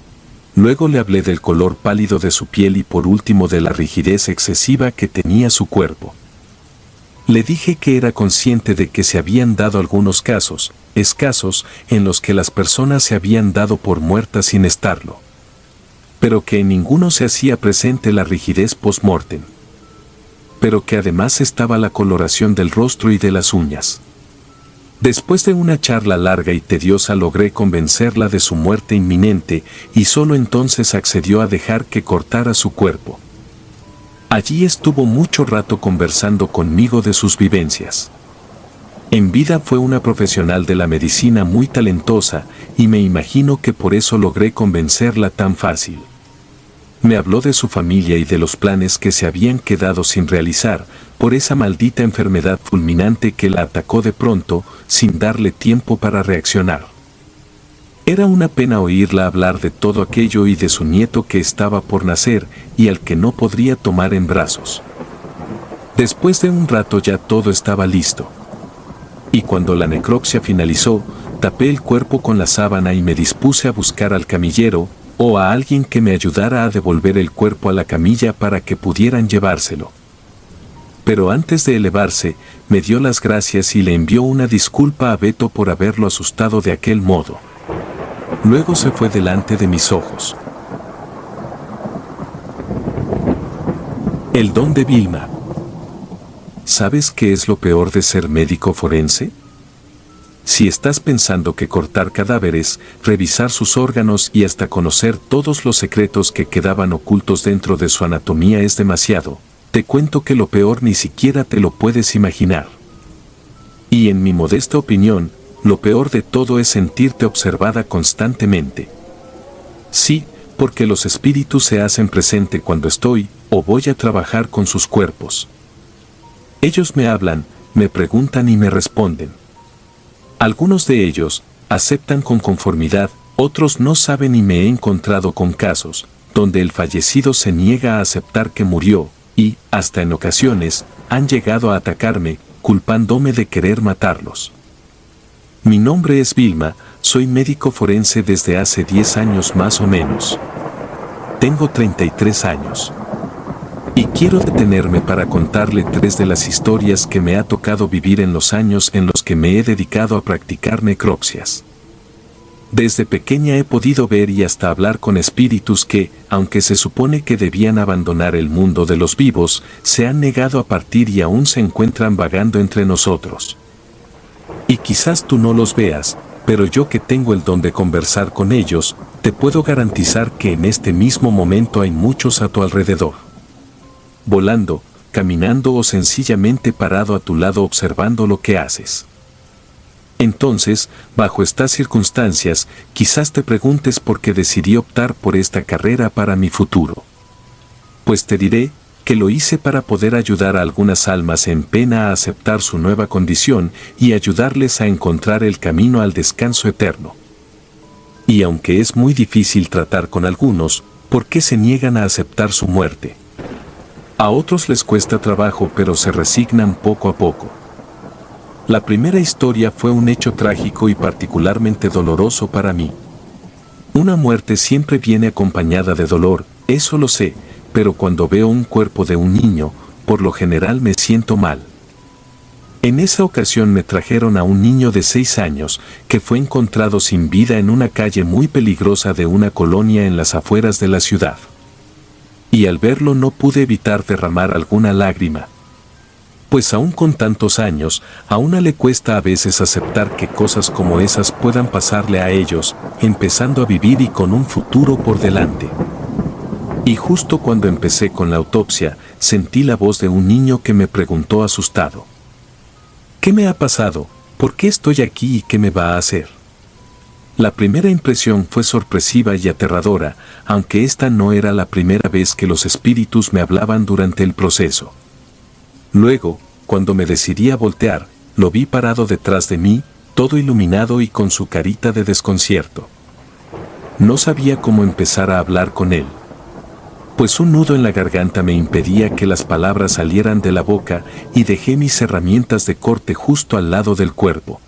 Luego le hablé del color pálido de su piel y por último de la rigidez excesiva que tenía su cuerpo. Le dije que era consciente de que se habían dado algunos casos, escasos, en los que las personas se habían dado por muertas sin estarlo, pero que en ninguno se hacía presente la rigidez post-mortem, pero que además estaba la coloración del rostro y de las uñas. Después de una charla larga y tediosa logré convencerla de su muerte inminente y solo entonces accedió a dejar que cortara su cuerpo. Allí estuvo mucho rato conversando conmigo de sus vivencias. En vida fue una profesional de la medicina muy talentosa y me imagino que por eso logré convencerla tan fácil. Me habló de su familia y de los planes que se habían quedado sin realizar por esa maldita enfermedad fulminante que la atacó de pronto, sin darle tiempo para reaccionar. Era una pena oírla hablar de todo aquello y de su nieto que estaba por nacer y al que no podría tomar en brazos. Después de un rato ya todo estaba listo. Y cuando la necropsia finalizó, tapé el cuerpo con la sábana y me dispuse a buscar al camillero, o a alguien que me ayudara a devolver el cuerpo a la camilla para que pudieran llevárselo. Pero antes de elevarse, me dio las gracias y le envió una disculpa a Beto por haberlo asustado de aquel modo. Luego se fue delante de mis ojos. El don de Vilma. ¿Sabes qué es lo peor de ser médico forense? Si estás pensando que cortar cadáveres, revisar sus órganos y hasta conocer todos los secretos que quedaban ocultos dentro de su anatomía es demasiado, te cuento que lo peor ni siquiera te lo puedes imaginar. Y en mi modesta opinión, lo peor de todo es sentirte observada constantemente. Sí, porque los espíritus se hacen presente cuando estoy o voy a trabajar con sus cuerpos. Ellos me hablan, me preguntan y me responden. Algunos de ellos aceptan con conformidad, otros no saben y me he encontrado con casos donde el fallecido se niega a aceptar que murió y, hasta en ocasiones, han llegado a atacarme, culpándome de querer matarlos. Mi nombre es Vilma, soy médico forense desde hace 10 años más o menos. Tengo 33 años. Y quiero detenerme para contarle 3 de las historias que me ha tocado vivir en los años en los que me he dedicado a practicar necropsias. Desde pequeña he podido ver y hasta hablar con espíritus que, aunque se supone que debían abandonar el mundo de los vivos, se han negado a partir y aún se encuentran vagando entre nosotros. Y quizás tú no los veas, pero yo que tengo el don de conversar con ellos, te puedo garantizar que en este mismo momento hay muchos a tu alrededor. Volando, caminando o sencillamente parado a tu lado observando lo que haces. Entonces, bajo estas circunstancias, quizás te preguntes por qué decidí optar por esta carrera para mi futuro. Pues te diré que lo hice para poder ayudar a algunas almas en pena a aceptar su nueva condición y ayudarles a encontrar el camino al descanso eterno. Y aunque es muy difícil tratar con algunos, ¿por qué se niegan a aceptar su muerte? A otros les cuesta trabajo pero se resignan poco a poco. La primera historia fue un hecho trágico y particularmente doloroso para mí. Una muerte siempre viene acompañada de dolor, eso lo sé, pero cuando veo un cuerpo de un niño, por lo general me siento mal. En esa ocasión me trajeron a un niño de 6 años que fue encontrado sin vida en una calle muy peligrosa de una colonia en las afueras de la ciudad. Y al verlo no pude evitar derramar alguna lágrima. Pues aún con tantos años, a una le cuesta a veces aceptar que cosas como esas puedan pasarle a ellos, empezando a vivir y con un futuro por delante. Y justo cuando empecé con la autopsia, sentí la voz de un niño que me preguntó asustado: ¿qué me ha pasado? ¿Por qué estoy aquí y qué me va a hacer? La primera impresión fue sorpresiva y aterradora, aunque esta no era la primera vez que los espíritus me hablaban durante el proceso. Luego, cuando me decidí a voltear, lo vi parado detrás de mí, todo iluminado y con su carita de desconcierto. No sabía cómo empezar a hablar con él, pues un nudo en la garganta me impedía que las palabras salieran de la boca y dejé mis herramientas de corte justo al lado del cuerpo.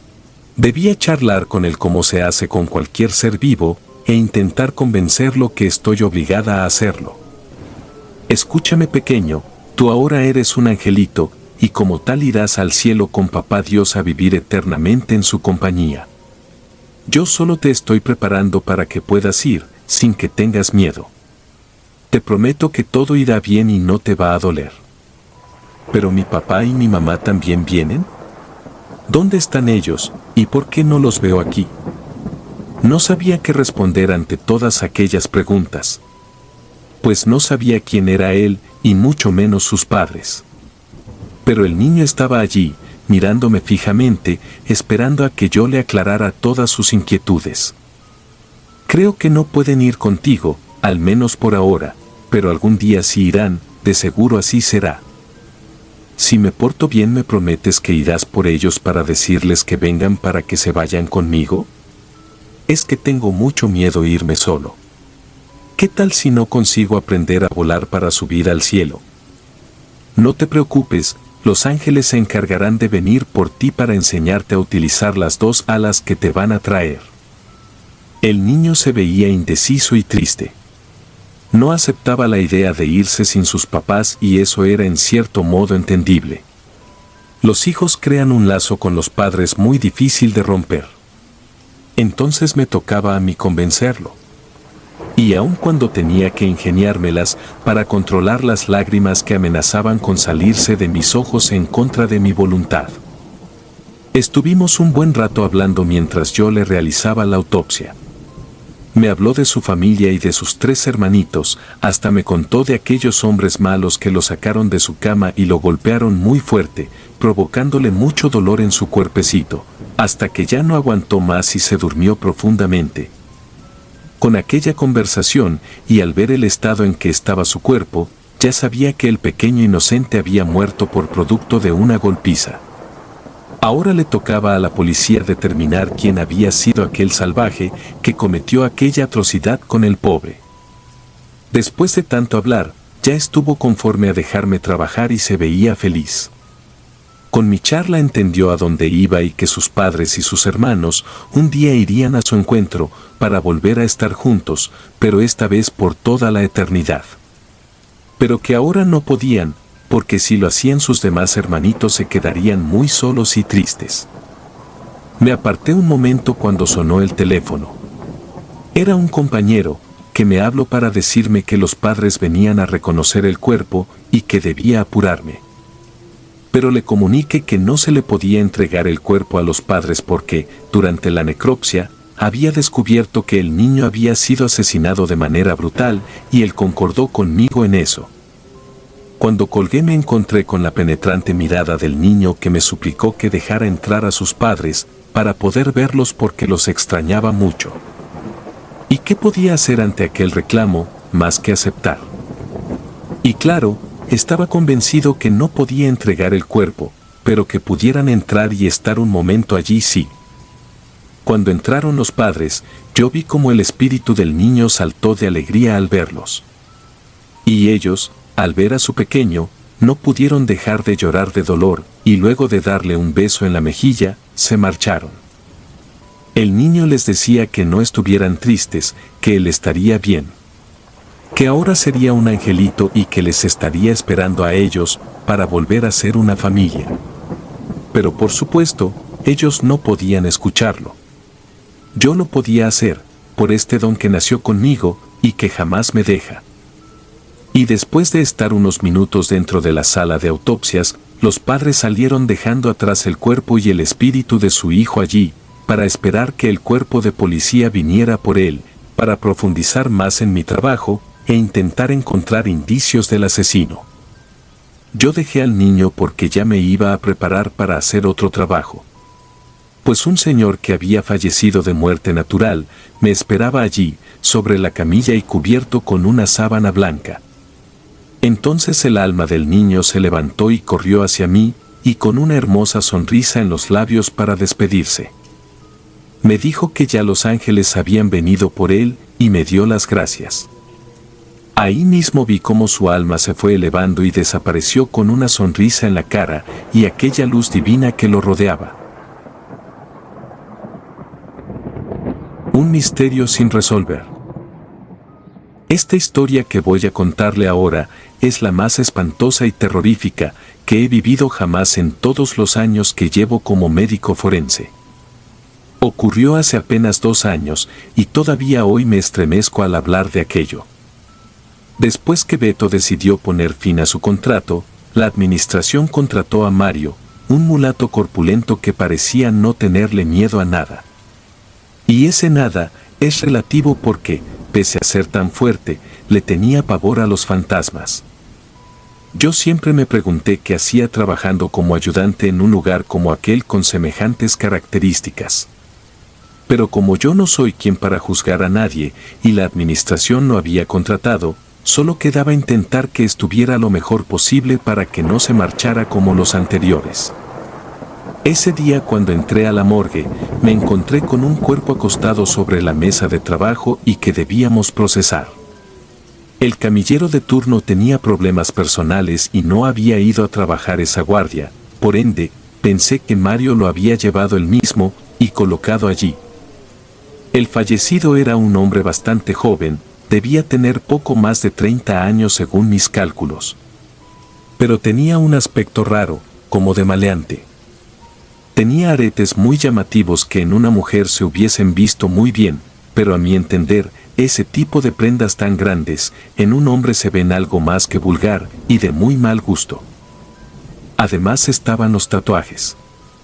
Debía charlar con él como se hace con cualquier ser vivo e intentar convencerlo que estoy obligada a hacerlo. Escúchame, pequeño, tú ahora eres un angelito, y como tal irás al cielo con Papá Dios a vivir eternamente en su compañía. Yo solo te estoy preparando para que puedas ir, sin que tengas miedo. Te prometo que todo irá bien y no te va a doler. ¿Pero mi papá y mi mamá también vienen? ¿Dónde están ellos, y por qué no los veo aquí? No sabía qué responder ante todas aquellas preguntas, pues no sabía quién era él, y mucho menos sus padres. Pero el niño estaba allí, mirándome fijamente, esperando a que yo le aclarara todas sus inquietudes. Creo que no pueden ir contigo, al menos por ahora, pero algún día sí irán, de seguro así será. Si me porto bien, ¿me prometes que irás por ellos para decirles que vengan para que se vayan conmigo? Es que tengo mucho miedo irme solo. ¿Qué tal si no consigo aprender a volar para subir al cielo? No te preocupes, los ángeles se encargarán de venir por ti para enseñarte a utilizar las 2 alas que te van a traer. El niño se veía indeciso y triste. No aceptaba la idea de irse sin sus papás y eso era en cierto modo entendible. Los hijos crean un lazo con los padres muy difícil de romper. Entonces me tocaba a mí convencerlo. Y aun cuando tenía que ingeniármelas para controlar las lágrimas que amenazaban con salirse de mis ojos en contra de mi voluntad. Estuvimos un buen rato hablando mientras yo le realizaba la autopsia. Me habló de su familia y de sus 3 hermanitos, hasta me contó de aquellos hombres malos que lo sacaron de su cama y lo golpearon muy fuerte, provocándole mucho dolor en su cuerpecito, hasta que ya no aguantó más y se durmió profundamente. Con aquella conversación, y al ver el estado en que estaba su cuerpo, ya sabía que el pequeño inocente había muerto por producto de una golpiza. Ahora le tocaba a la policía determinar quién había sido aquel salvaje que cometió aquella atrocidad con el pobre. Después de tanto hablar, ya estuvo conforme a dejarme trabajar y se veía feliz. Con mi charla entendió a dónde iba y que sus padres y sus hermanos un día irían a su encuentro para volver a estar juntos, pero esta vez por toda la eternidad. Pero que ahora no podían, porque si lo hacían sus demás hermanitos se quedarían muy solos y tristes. Me aparté un momento cuando sonó el teléfono. Era un compañero, que me habló para decirme que los padres venían a reconocer el cuerpo y que debía apurarme. Pero le comuniqué que no se le podía entregar el cuerpo a los padres porque, durante la necropsia, había descubierto que el niño había sido asesinado de manera brutal y él concordó conmigo en eso. Cuando colgué me encontré con la penetrante mirada del niño que me suplicó que dejara entrar a sus padres para poder verlos porque los extrañaba mucho. ¿Y qué podía hacer ante aquel reclamo, más que aceptar? Y claro, estaba convencido que no podía entregar el cuerpo, pero que pudieran entrar y estar un momento allí sí. Cuando entraron los padres, yo vi como el espíritu del niño saltó de alegría al verlos. Y ellos, al ver a su pequeño, no pudieron dejar de llorar de dolor, y luego de darle un beso en la mejilla, se marcharon. El niño les decía que no estuvieran tristes, que él estaría bien. Que ahora sería un angelito y que les estaría esperando a ellos para volver a ser una familia. Pero por supuesto, ellos no podían escucharlo. Yo lo podía hacer, por este don que nació conmigo y que jamás me deja. Y después de estar unos minutos dentro de la sala de autopsias, los padres salieron dejando atrás el cuerpo y el espíritu de su hijo allí, para esperar que el cuerpo de policía viniera por él, para profundizar más en mi trabajo e intentar encontrar indicios del asesino. Yo dejé al niño porque ya me iba a preparar para hacer otro trabajo. Pues un señor que había fallecido de muerte natural me esperaba allí, sobre la camilla y cubierto con una sábana blanca. Entonces el alma del niño se levantó y corrió hacia mí, y con una hermosa sonrisa en los labios para despedirse. Me dijo que ya los ángeles habían venido por él, y me dio las gracias. Ahí mismo vi cómo su alma se fue elevando y desapareció con una sonrisa en la cara, y aquella luz divina que lo rodeaba. Un misterio sin resolver. Esta historia que voy a contarle ahora es la más espantosa y terrorífica que he vivido jamás en todos los años que llevo como médico forense. Ocurrió hace apenas 2 años y todavía hoy me estremezco al hablar de aquello. Después que Beto decidió poner fin a su contrato, la administración contrató a Mario, un mulato corpulento que parecía no tenerle miedo a nada. Y ese nada es relativo porque, pese a ser tan fuerte, le tenía pavor a los fantasmas. Yo siempre me pregunté qué hacía trabajando como ayudante en un lugar como aquel con semejantes características. Pero como yo no soy quien para juzgar a nadie y la administración no había contratado, solo quedaba intentar que estuviera lo mejor posible para que no se marchara como los anteriores. Ese día cuando entré a la morgue, me encontré con un cuerpo acostado sobre la mesa de trabajo y que debíamos procesar. El camillero de turno tenía problemas personales y no había ido a trabajar esa guardia, por ende, pensé que Mario lo había llevado él mismo y colocado allí. El fallecido era un hombre bastante joven, debía tener poco más de 30 años según mis cálculos. Pero tenía un aspecto raro, como de maleante. Tenía aretes muy llamativos que en una mujer se hubiesen visto muy bien, pero a mi entender, ese tipo de prendas tan grandes, en un hombre se ven algo más que vulgar y de muy mal gusto. Además estaban los tatuajes.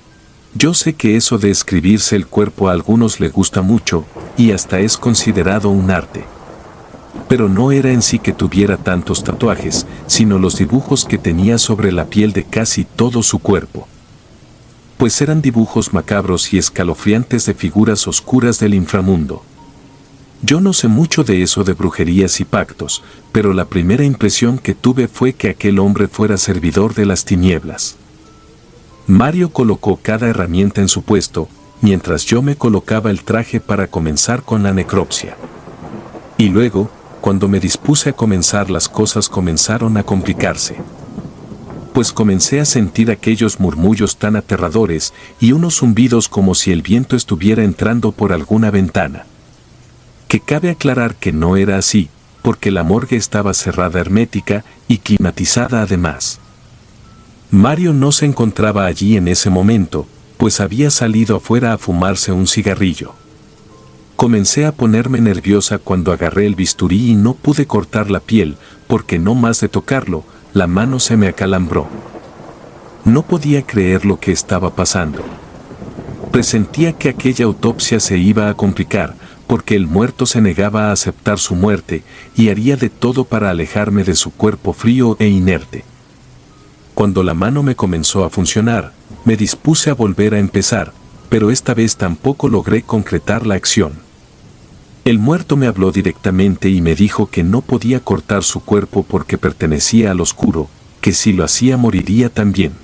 Yo sé que eso de escribirse el cuerpo a algunos le gusta mucho, y hasta es considerado un arte. Pero no era en sí que tuviera tantos tatuajes, sino los dibujos que tenía sobre la piel de casi todo su cuerpo. Pues eran dibujos macabros y escalofriantes de figuras oscuras del inframundo. Yo no sé mucho de eso de brujerías y pactos, pero la primera impresión que tuve fue que aquel hombre fuera servidor de las tinieblas. Mario colocó cada herramienta en su puesto, mientras yo me colocaba el traje para comenzar con la necropsia. Y luego, cuando me dispuse a comenzar, las cosas comenzaron a complicarse. Pues comencé a sentir aquellos murmullos tan aterradores y unos zumbidos como si el viento estuviera entrando por alguna ventana. Que cabe aclarar que no era así, porque la morgue estaba cerrada hermética y climatizada además. Mario no se encontraba allí en ese momento, pues había salido afuera a fumarse un cigarrillo. Comencé a ponerme nerviosa cuando agarré el bisturí y no pude cortar la piel, porque no más de tocarlo, la mano se me acalambró. No podía creer lo que estaba pasando. Presentía que aquella autopsia se iba a complicar, porque el muerto se negaba a aceptar su muerte y haría de todo para alejarme de su cuerpo frío e inerte. Cuando la mano me comenzó a funcionar, me dispuse a volver a empezar, pero esta vez tampoco logré concretar la acción. El muerto me habló directamente y me dijo que no podía cortar su cuerpo porque pertenecía al oscuro, que si lo hacía moriría también.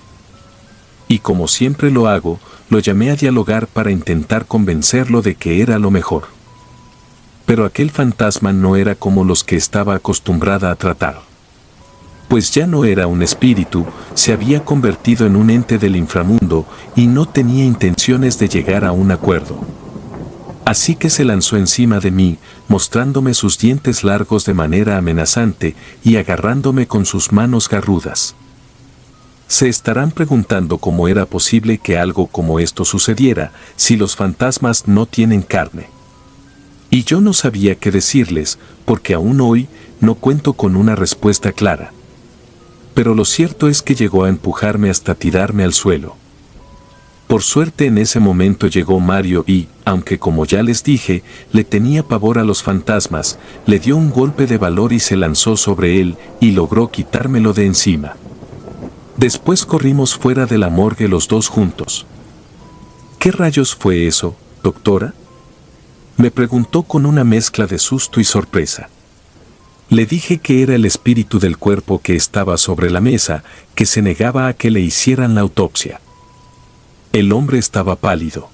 Y como siempre lo hago, lo llamé a dialogar para intentar convencerlo de que era lo mejor. Pero aquel fantasma no era como los que estaba acostumbrada a tratar. Pues ya no era un espíritu, se había convertido en un ente del inframundo y no tenía intenciones de llegar a un acuerdo. Así que se lanzó encima de mí, mostrándome sus dientes largos de manera amenazante y agarrándome con sus manos garrudas. Se estarán preguntando cómo era posible que algo como esto sucediera si los fantasmas no tienen carne. Y yo no sabía qué decirles, porque aún hoy no cuento con una respuesta clara. Pero lo cierto es que llegó a empujarme hasta tirarme al suelo. Por suerte en ese momento llegó Mario y, aunque como ya les dije, le tenía pavor a los fantasmas, le dio un golpe de valor y se lanzó sobre él y logró quitármelo de encima. Después corrimos fuera de la morgue los dos juntos. ¿Qué rayos fue eso, doctora?, me preguntó con una mezcla de susto y sorpresa. Le dije que era el espíritu del cuerpo que estaba sobre la mesa, que se negaba a que le hicieran la autopsia. El hombre estaba pálido.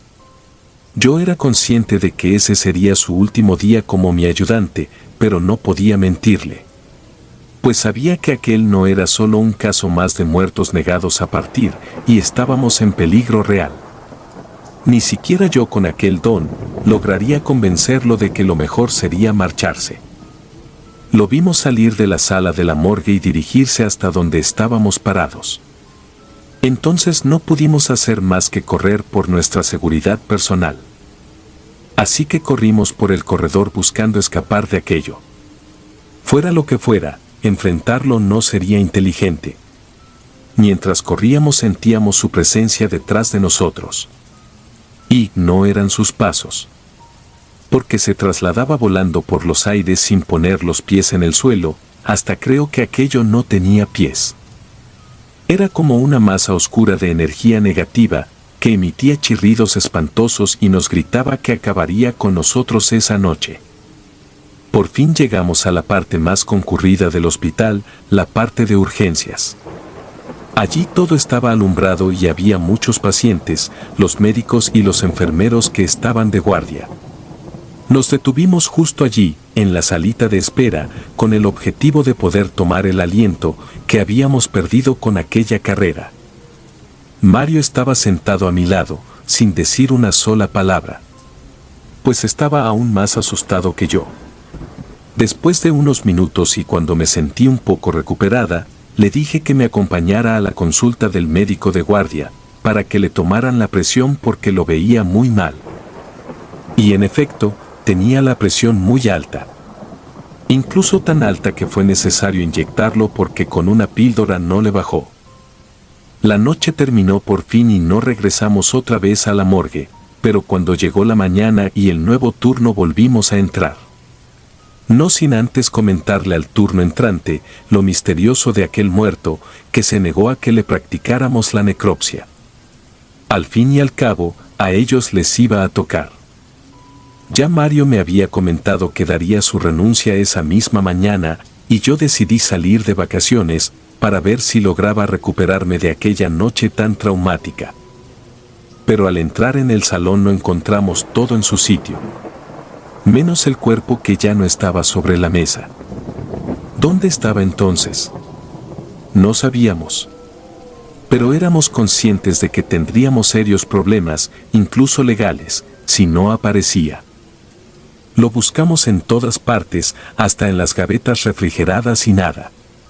Yo era consciente de que ese sería su último día como mi ayudante, pero no podía mentirle. Pues sabía que aquel no era solo un caso más de muertos negados a partir, y estábamos en peligro real. Ni siquiera yo con aquel don lograría convencerlo de que lo mejor sería marcharse. Lo vimos salir de la sala de la morgue y dirigirse hasta donde estábamos parados. Entonces no pudimos hacer más que correr por nuestra seguridad personal. Así que corrimos por el corredor buscando escapar de aquello. Fuera lo que fuera, enfrentarlo no sería inteligente. Mientras corríamos sentíamos su presencia detrás de nosotros. Y no eran sus pasos. Porque se trasladaba volando por los aires sin poner los pies en el suelo, hasta creo que aquello no tenía pies. Era como una masa oscura de energía negativa, que emitía chirridos espantosos y nos gritaba que acabaría con nosotros esa noche. Por fin llegamos a la parte más concurrida del hospital, la parte de urgencias. Allí todo estaba alumbrado y había muchos pacientes, los médicos y los enfermeros que estaban de guardia. Nos detuvimos justo allí, en la salita de espera, con el objetivo de poder tomar el aliento que habíamos perdido con aquella carrera. Mario estaba sentado a mi lado, sin decir una sola palabra. Pues estaba aún más asustado que yo. Después de unos minutos y cuando me sentí un poco recuperada, le dije que me acompañara a la consulta del médico de guardia, para que le tomaran la presión porque lo veía muy mal. Y en efecto, tenía la presión muy alta. Incluso tan alta que fue necesario inyectarlo porque con una píldora no le bajó. La noche terminó por fin y no regresamos otra vez a la morgue, pero cuando llegó la mañana y el nuevo turno volvimos a entrar. No sin antes comentarle al turno entrante lo misterioso de aquel muerto que se negó a que le practicáramos la necropsia. Al fin y al cabo, a ellos les iba a tocar. Ya Mario me había comentado que daría su renuncia esa misma mañana y yo decidí salir de vacaciones para ver si lograba recuperarme de aquella noche tan traumática. Pero al entrar en el salón no encontramos todo en su sitio. Menos el cuerpo que ya no estaba sobre la mesa. ¿Dónde estaba entonces? No sabíamos. Pero éramos conscientes de que tendríamos serios problemas, incluso legales, si no aparecía. Lo buscamos en todas partes, hasta en las gavetas refrigeradas y nada.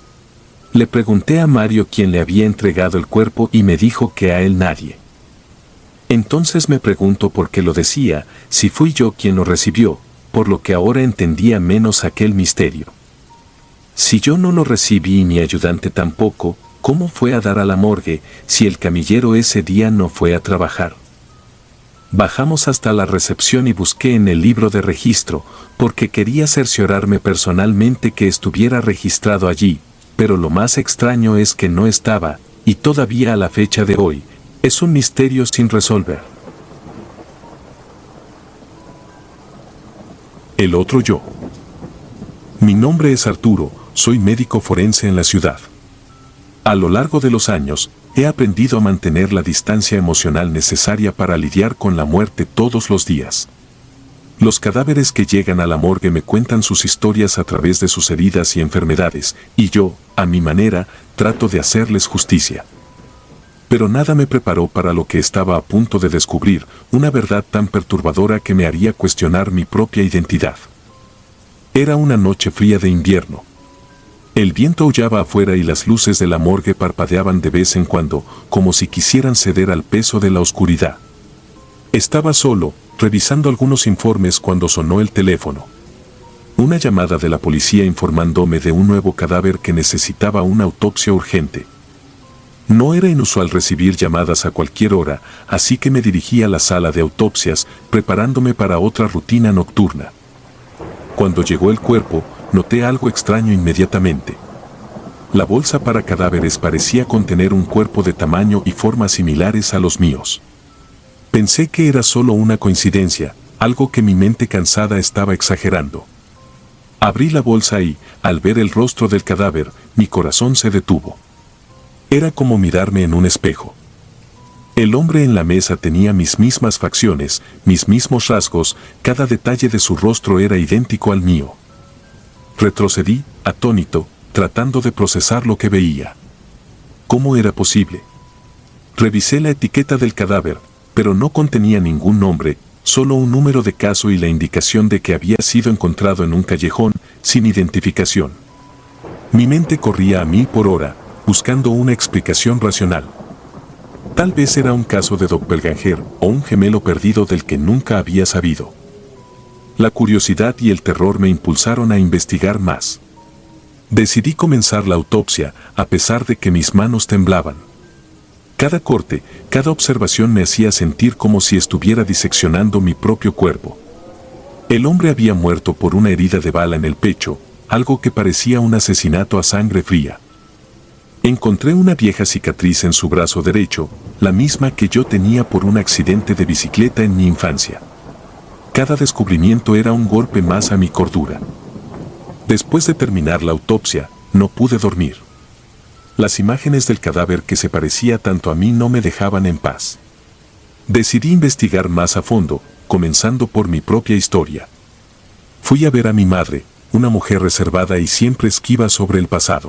Le pregunté a Mario quién le había entregado el cuerpo y me dijo que a él nadie. Entonces me pregunto por qué lo decía, si fui yo quien lo recibió, por lo que ahora entendía menos aquel misterio. Si yo no lo recibí y mi ayudante tampoco, ¿cómo fue a dar a la morgue si el camillero ese día no fue a trabajar? Bajamos hasta la recepción y busqué en el libro de registro, porque quería cerciorarme personalmente que estuviera registrado allí, pero lo más extraño es que no estaba, y todavía a la fecha de hoy, es un misterio sin resolver. El otro yo. Mi nombre es Arturo, soy médico forense en la ciudad. A lo largo de los años, he aprendido a mantener la distancia emocional necesaria para lidiar con la muerte todos los días. Los cadáveres que llegan a la morgue me cuentan sus historias a través de sus heridas y enfermedades, y yo, a mi manera, trato de hacerles justicia. Pero nada me preparó para lo que estaba a punto de descubrir, una verdad tan perturbadora que me haría cuestionar mi propia identidad. Era una noche fría de invierno. El viento aullaba afuera y las luces de la morgue parpadeaban de vez en cuando, como si quisieran ceder al peso de la oscuridad. Estaba solo, revisando algunos informes cuando sonó el teléfono. Una llamada de la policía informándome de un nuevo cadáver que necesitaba una autopsia urgente. No era inusual recibir llamadas a cualquier hora, así que me dirigí a la sala de autopsias, preparándome para otra rutina nocturna. Cuando llegó el cuerpo, noté algo extraño inmediatamente. La bolsa para cadáveres parecía contener un cuerpo de tamaño y forma similares a los míos. Pensé que era solo una coincidencia, algo que mi mente cansada estaba exagerando. Abrí la bolsa y, al ver el rostro del cadáver, mi corazón se detuvo. Era como mirarme en un espejo. El hombre en la mesa tenía mis mismas facciones, mis mismos rasgos, cada detalle de su rostro era idéntico al mío. Retrocedí, atónito, tratando de procesar lo que veía. ¿Cómo era posible? Revisé la etiqueta del cadáver, pero no contenía ningún nombre, solo un número de caso y la indicación de que había sido encontrado en un callejón, sin identificación. Mi mente corría a 1000 por hora, buscando una explicación racional. Tal vez era un caso de doppelganger o un gemelo perdido del que nunca había sabido. La curiosidad y el terror me impulsaron a investigar más. Decidí comenzar la autopsia a pesar de que mis manos temblaban. Cada corte, cada observación me hacía sentir como si estuviera diseccionando mi propio cuerpo. El hombre había muerto por una herida de bala en el pecho, algo que parecía un asesinato a sangre fría. Encontré una vieja cicatriz en su brazo derecho, la misma que yo tenía por un accidente de bicicleta en mi infancia. Cada descubrimiento era un golpe más a mi cordura. Después de terminar la autopsia, no pude dormir. Las imágenes del cadáver que se parecía tanto a mí no me dejaban en paz. Decidí investigar más a fondo, comenzando por mi propia historia. Fui a ver a mi madre, una mujer reservada y siempre esquiva sobre el pasado.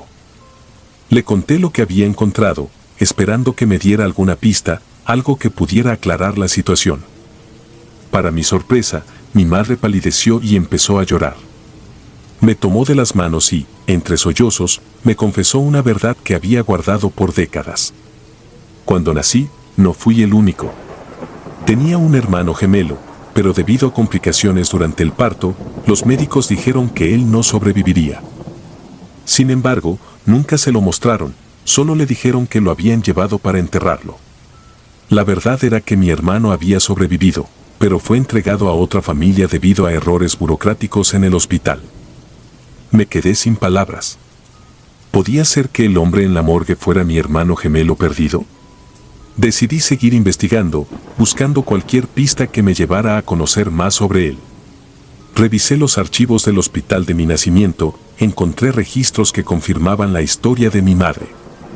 Le conté lo que había encontrado, esperando que me diera alguna pista, algo que pudiera aclarar la situación. Para mi sorpresa, mi madre palideció y empezó a llorar. Me tomó de las manos y, entre sollozos, me confesó una verdad que había guardado por décadas. Cuando nací, no fui el único. Tenía un hermano gemelo, pero debido a complicaciones durante el parto, los médicos dijeron que él no sobreviviría. Sin embargo, nunca se lo mostraron, solo le dijeron que lo habían llevado para enterrarlo. La verdad era que mi hermano había sobrevivido, pero fue entregado a otra familia debido a errores burocráticos en el hospital. Me quedé sin palabras. ¿Podía ser que el hombre en la morgue fuera mi hermano gemelo perdido? Decidí seguir investigando, buscando cualquier pista que me llevara a conocer más sobre él. Revisé los archivos del hospital de mi nacimiento, encontré registros que confirmaban la historia de mi madre.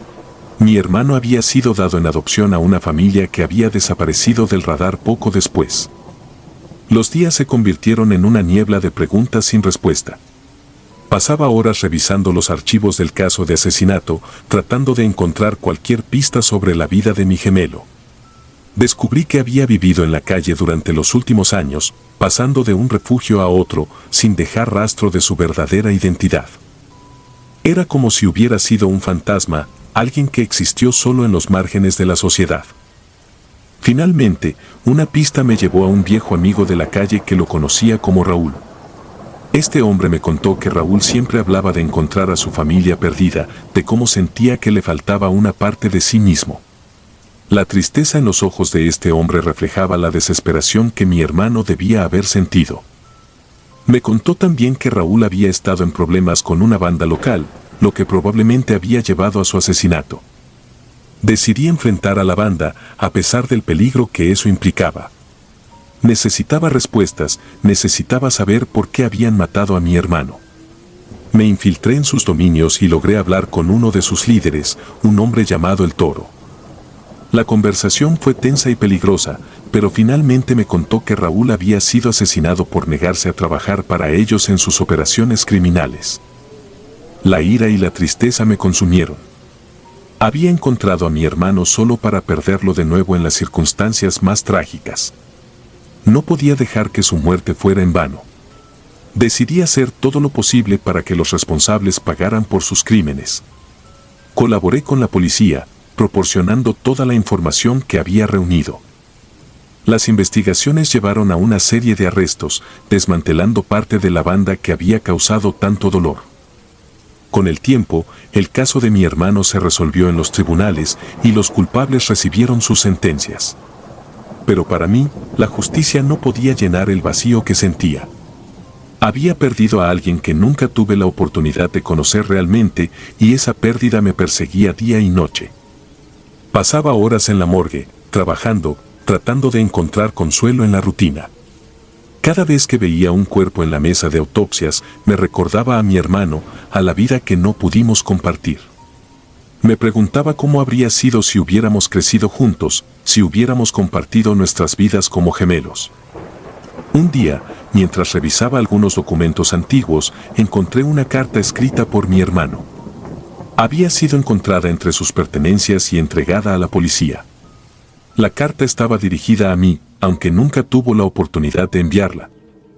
Mi hermano había sido dado en adopción a una familia que había desaparecido del radar poco después. Los días se convirtieron en una niebla de preguntas sin respuesta. Pasaba horas revisando los archivos del caso de asesinato, tratando de encontrar cualquier pista sobre la vida de mi gemelo. Descubrí que había vivido en la calle durante los últimos años, pasando de un refugio a otro, sin dejar rastro de su verdadera identidad. Era como si hubiera sido un fantasma, alguien que existió solo en los márgenes de la sociedad. Finalmente, una pista me llevó a un viejo amigo de la calle que lo conocía como Raúl. Este hombre me contó que Raúl siempre hablaba de encontrar a su familia perdida, de cómo sentía que le faltaba una parte de sí mismo. La tristeza en los ojos de este hombre reflejaba la desesperación que mi hermano debía haber sentido. Me contó también que Raúl había estado en problemas con una banda local, lo que probablemente había llevado a su asesinato. Decidí enfrentar a la banda, a pesar del peligro que eso implicaba. Necesitaba respuestas, necesitaba saber por qué habían matado a mi hermano. Me infiltré en sus dominios y logré hablar con uno de sus líderes, un hombre llamado El Toro. La conversación fue tensa y peligrosa, pero finalmente me contó que Raúl había sido asesinado por negarse a trabajar para ellos en sus operaciones criminales. La ira y la tristeza me consumieron. Había encontrado a mi hermano solo para perderlo de nuevo en las circunstancias más trágicas. No podía dejar que su muerte fuera en vano. Decidí hacer todo lo posible para que los responsables pagaran por sus crímenes. Colaboré con la policía, proporcionando toda la información que había reunido. Las investigaciones llevaron a una serie de arrestos, desmantelando parte de la banda que había causado tanto dolor. Con el tiempo, el caso de mi hermano se resolvió en los tribunales y los culpables recibieron sus sentencias. Pero para mí, la justicia no podía llenar el vacío que sentía. Había perdido a alguien que nunca tuve la oportunidad de conocer realmente y esa pérdida me perseguía día y noche. Pasaba horas en la morgue, trabajando, tratando de encontrar consuelo en la rutina. Cada vez que veía un cuerpo en la mesa de autopsias, me recordaba a mi hermano, a la vida que no pudimos compartir. Me preguntaba cómo habría sido si hubiéramos crecido juntos, si hubiéramos compartido nuestras vidas como gemelos. Un día, mientras revisaba algunos documentos antiguos, encontré una carta escrita por mi hermano. Había sido encontrada entre sus pertenencias y entregada a la policía. La carta estaba dirigida a mí, aunque nunca tuvo la oportunidad de enviarla.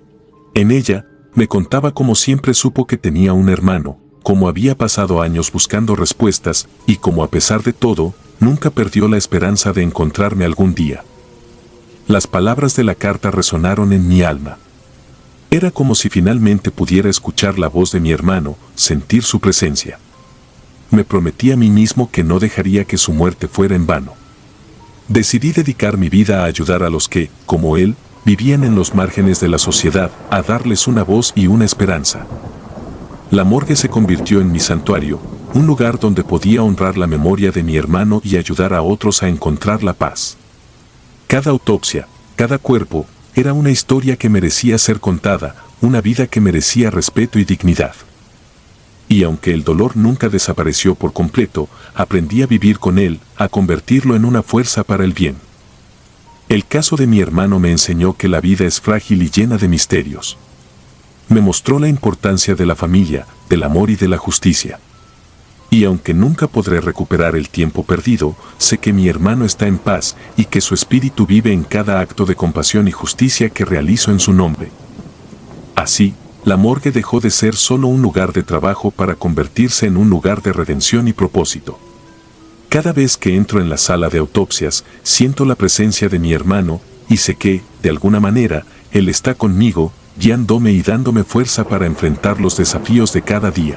En ella, me contaba cómo siempre supo que tenía un hermano, cómo había pasado años buscando respuestas y cómo a pesar de todo, nunca perdió la esperanza de encontrarme algún día. Las palabras de la carta resonaron en mi alma. Era como si finalmente pudiera escuchar la voz de mi hermano, sentir su presencia. Me prometí a mí mismo que no dejaría que su muerte fuera en vano. Decidí dedicar mi vida a ayudar a los que, como él, vivían en los márgenes de la sociedad, a darles una voz y una esperanza. La morgue se convirtió en mi santuario, un lugar donde podía honrar la memoria de mi hermano y ayudar a otros a encontrar la paz. Cada autopsia, cada cuerpo, era una historia que merecía ser contada, una vida que merecía respeto y dignidad. Y aunque el dolor nunca desapareció por completo, aprendí a vivir con él, a convertirlo en una fuerza para el bien. El caso de mi hermano me enseñó que la vida es frágil y llena de misterios. Me mostró la importancia de la familia, del amor y de la justicia. Y aunque nunca podré recuperar el tiempo perdido, sé que mi hermano está en paz y que su espíritu vive en cada acto de compasión y justicia que realizo en su nombre. Así, la morgue dejó de ser solo un lugar de trabajo para convertirse en un lugar de redención y propósito. Cada vez que entro en la sala de autopsias, siento la presencia de mi hermano, y sé que, de alguna manera, él está conmigo, guiándome y dándome fuerza para enfrentar los desafíos de cada día.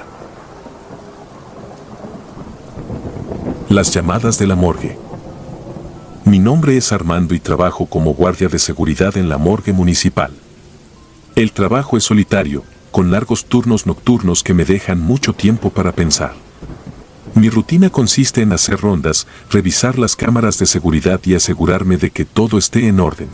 Las llamadas de la morgue. Mi nombre es Armando y trabajo como guardia de seguridad en la morgue municipal. El trabajo es solitario, con largos turnos nocturnos que me dejan mucho tiempo para pensar. Mi rutina consiste en hacer rondas, revisar las cámaras de seguridad y asegurarme de que todo esté en orden.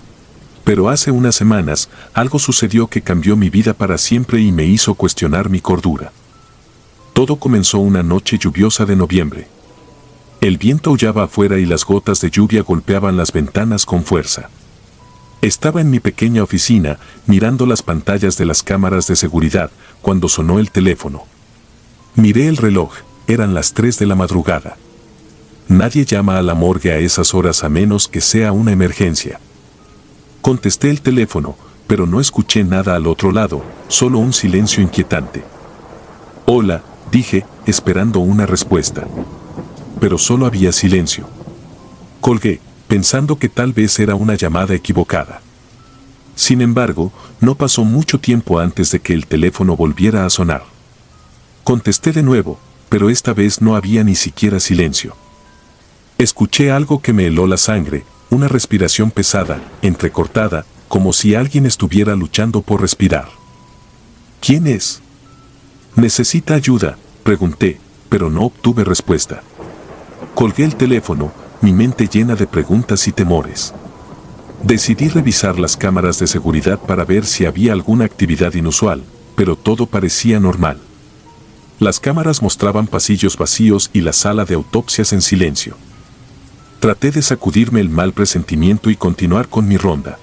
Pero hace unas semanas, algo sucedió que cambió mi vida para siempre y me hizo cuestionar mi cordura. Todo comenzó una noche lluviosa de noviembre. El viento aullaba afuera y las gotas de lluvia golpeaban las ventanas con fuerza. Estaba en mi pequeña oficina, mirando las pantallas de las cámaras de seguridad, cuando sonó el teléfono. Miré el reloj, eran las 3 de la madrugada. Nadie llama a la morgue a esas horas a menos que sea una emergencia. Contesté el teléfono, pero no escuché nada al otro lado, solo un silencio inquietante. Hola, dije, esperando una respuesta. Pero solo había silencio. Colgué, pensando que tal vez era una llamada equivocada. Sin embargo, no pasó mucho tiempo antes de que el teléfono volviera a sonar. Contesté de nuevo, pero esta vez no había ni siquiera silencio. Escuché algo que me heló la sangre, una respiración pesada, entrecortada, como si alguien estuviera luchando por respirar. ¿Quién es? ¿Necesita ayuda?, pregunté, pero no obtuve respuesta. Colgué el teléfono, mi mente llena de preguntas y temores. Decidí revisar las cámaras de seguridad para ver si había alguna actividad inusual, pero todo parecía normal. Las cámaras mostraban pasillos vacíos y la sala de autopsias en silencio. Traté de sacudirme el mal presentimiento y continuar con mi ronda.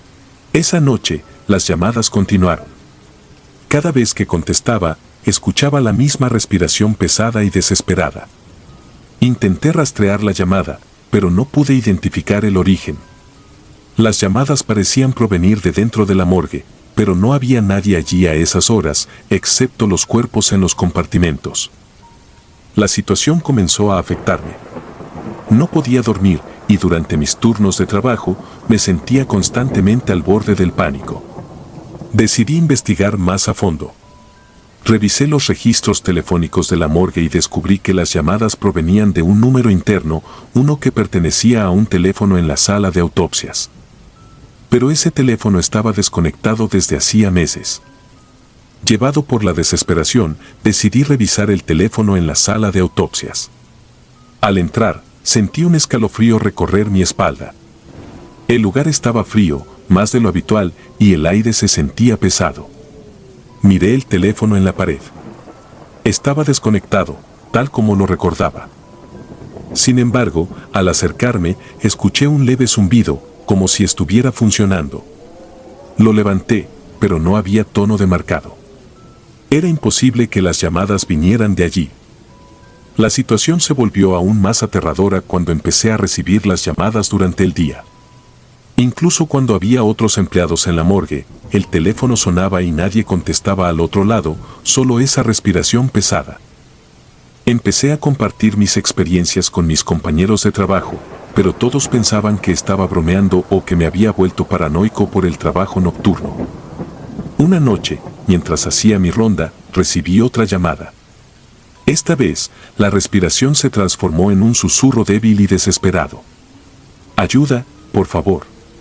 Esa noche, las llamadas continuaron. Cada vez que contestaba, escuchaba la misma respiración pesada y desesperada. Intenté rastrear la llamada, pero no pude identificar el origen. Las llamadas parecían provenir de dentro de la morgue, pero no había nadie allí a esas horas, excepto los cuerpos en los compartimentos. La situación comenzó a afectarme. No podía dormir, y durante mis turnos de trabajo, me sentía constantemente al borde del pánico. Decidí investigar más a fondo. Revisé los registros telefónicos de la morgue y descubrí que las llamadas provenían de un número interno, uno que pertenecía a un teléfono en la sala de autopsias. Pero ese teléfono estaba desconectado desde hacía meses. Llevado por la desesperación, decidí revisar el teléfono en la sala de autopsias. Al entrar, sentí un escalofrío recorrer mi espalda. El lugar estaba frío, más de lo habitual, y el aire se sentía pesado. Miré el teléfono en la pared. Estaba desconectado, tal como lo recordaba. Sin embargo, al acercarme, escuché un leve zumbido, como si estuviera funcionando. Lo levanté, pero no había tono de marcado. Era imposible que las llamadas vinieran de allí. La situación se volvió aún más aterradora cuando empecé a recibir las llamadas durante el día. Incluso cuando había otros empleados en la morgue, el teléfono sonaba y nadie contestaba al otro lado, solo esa respiración pesada. Empecé a compartir mis experiencias con mis compañeros de trabajo, pero todos pensaban que estaba bromeando o que me había vuelto paranoico por el trabajo nocturno. Una noche, mientras hacía mi ronda, recibí otra llamada. Esta vez, la respiración se transformó en un susurro débil y desesperado. «Ayuda, por favor».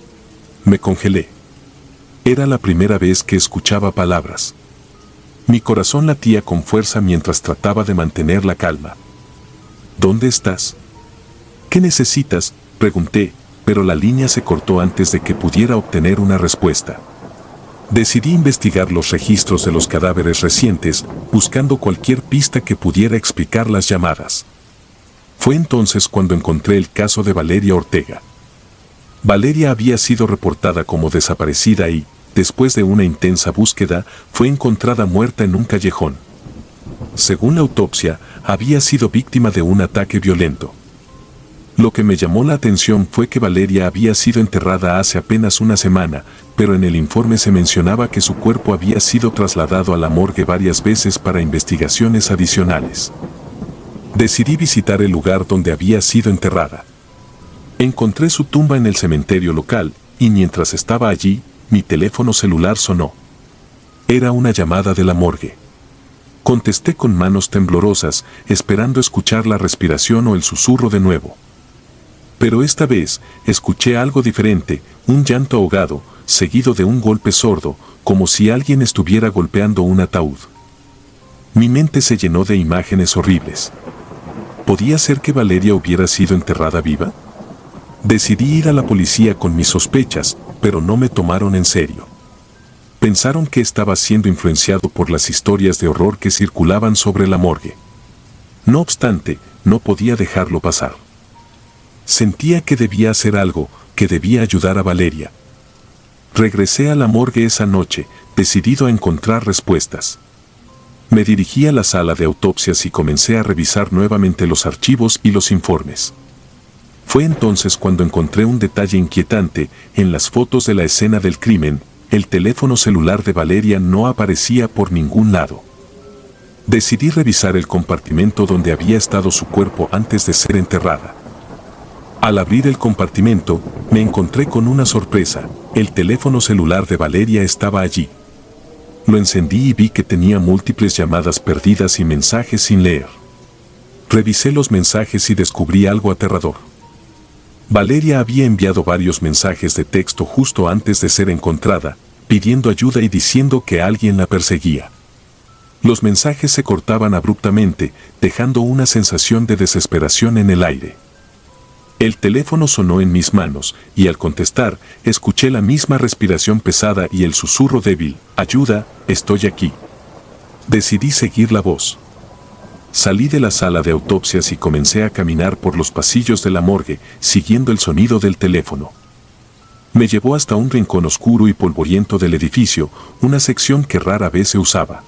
Me congelé. Era la primera vez que escuchaba palabras. Mi corazón latía con fuerza mientras trataba de mantener la calma. «¿Dónde estás?» «¿Qué necesitas?», pregunté, pero la línea se cortó antes de que pudiera obtener una respuesta. Decidí investigar los registros de los cadáveres recientes, buscando cualquier pista que pudiera explicar las llamadas. Fue entonces cuando encontré el caso de Valeria Ortega. Valeria había sido reportada como desaparecida y, después de una intensa búsqueda, fue encontrada muerta en un callejón. Según la autopsia, había sido víctima de un ataque violento. Lo que me llamó la atención fue que Valeria había sido enterrada hace apenas una semana, pero en el informe se mencionaba que su cuerpo había sido trasladado a la morgue varias veces para investigaciones adicionales. Decidí visitar el lugar donde había sido enterrada. Encontré su tumba en el cementerio local, y mientras estaba allí, mi teléfono celular sonó. Era una llamada de la morgue. Contesté con manos temblorosas, esperando escuchar la respiración o el susurro de nuevo. Pero esta vez, escuché algo diferente, un llanto ahogado, seguido de un golpe sordo, como si alguien estuviera golpeando un ataúd. Mi mente se llenó de imágenes horribles. ¿Podía ser que Valeria hubiera sido enterrada viva? Decidí ir a la policía con mis sospechas, pero no me tomaron en serio. Pensaron que estaba siendo influenciado por las historias de horror que circulaban sobre la morgue. No obstante, no podía dejarlo pasar. Sentía que debía hacer algo, que debía ayudar a Valeria. Regresé a la morgue esa noche, decidido a encontrar respuestas. Me dirigí a la sala de autopsias y comencé a revisar nuevamente los archivos y los informes. Fue entonces cuando encontré un detalle inquietante: en las fotos de la escena del crimen, el teléfono celular de Valeria no aparecía por ningún lado. Decidí revisar el compartimento donde había estado su cuerpo antes de ser enterrada. Al abrir el compartimento, me encontré con una sorpresa: el teléfono celular de Valeria estaba allí. Lo encendí y vi que tenía múltiples llamadas perdidas y mensajes sin leer. Revisé los mensajes y descubrí algo aterrador. Valeria había enviado varios mensajes de texto justo antes de ser encontrada, pidiendo ayuda y diciendo que alguien la perseguía. Los mensajes se cortaban abruptamente, dejando una sensación de desesperación en el aire. El teléfono sonó en mis manos, y al contestar, escuché la misma respiración pesada y el susurro débil: «Ayuda, estoy aquí». Decidí seguir la voz. Salí de la sala de autopsias y comencé a caminar por los pasillos de la morgue, siguiendo el sonido del teléfono. Me llevó hasta un rincón oscuro y polvoriento del edificio, una sección que rara vez se usaba.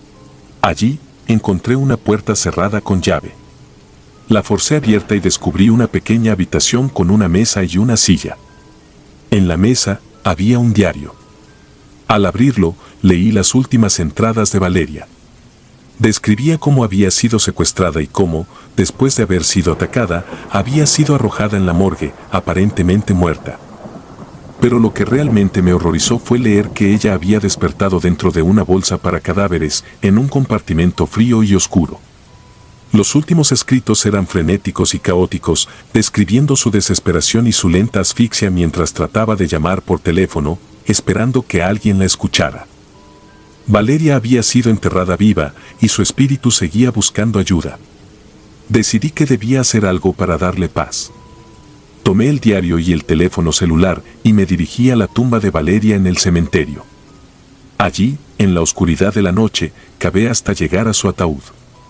Allí, encontré una puerta cerrada con llave. La forcé abierta y descubrí una pequeña habitación con una mesa y una silla. En la mesa, había un diario. Al abrirlo, leí las últimas entradas de Valeria. Describía cómo había sido secuestrada y cómo, después de haber sido atacada, había sido arrojada en la morgue, aparentemente muerta. Pero lo que realmente me horrorizó fue leer que ella había despertado dentro de una bolsa para cadáveres, en un compartimento frío y oscuro. Los últimos escritos eran frenéticos y caóticos, describiendo su desesperación y su lenta asfixia mientras trataba de llamar por teléfono, esperando que alguien la escuchara. Valeria había sido enterrada viva, y su espíritu seguía buscando ayuda. Decidí que debía hacer algo para darle paz. Tomé el diario y el teléfono celular, y me dirigí a la tumba de Valeria en el cementerio. Allí, en la oscuridad de la noche, cavé hasta llegar a su ataúd.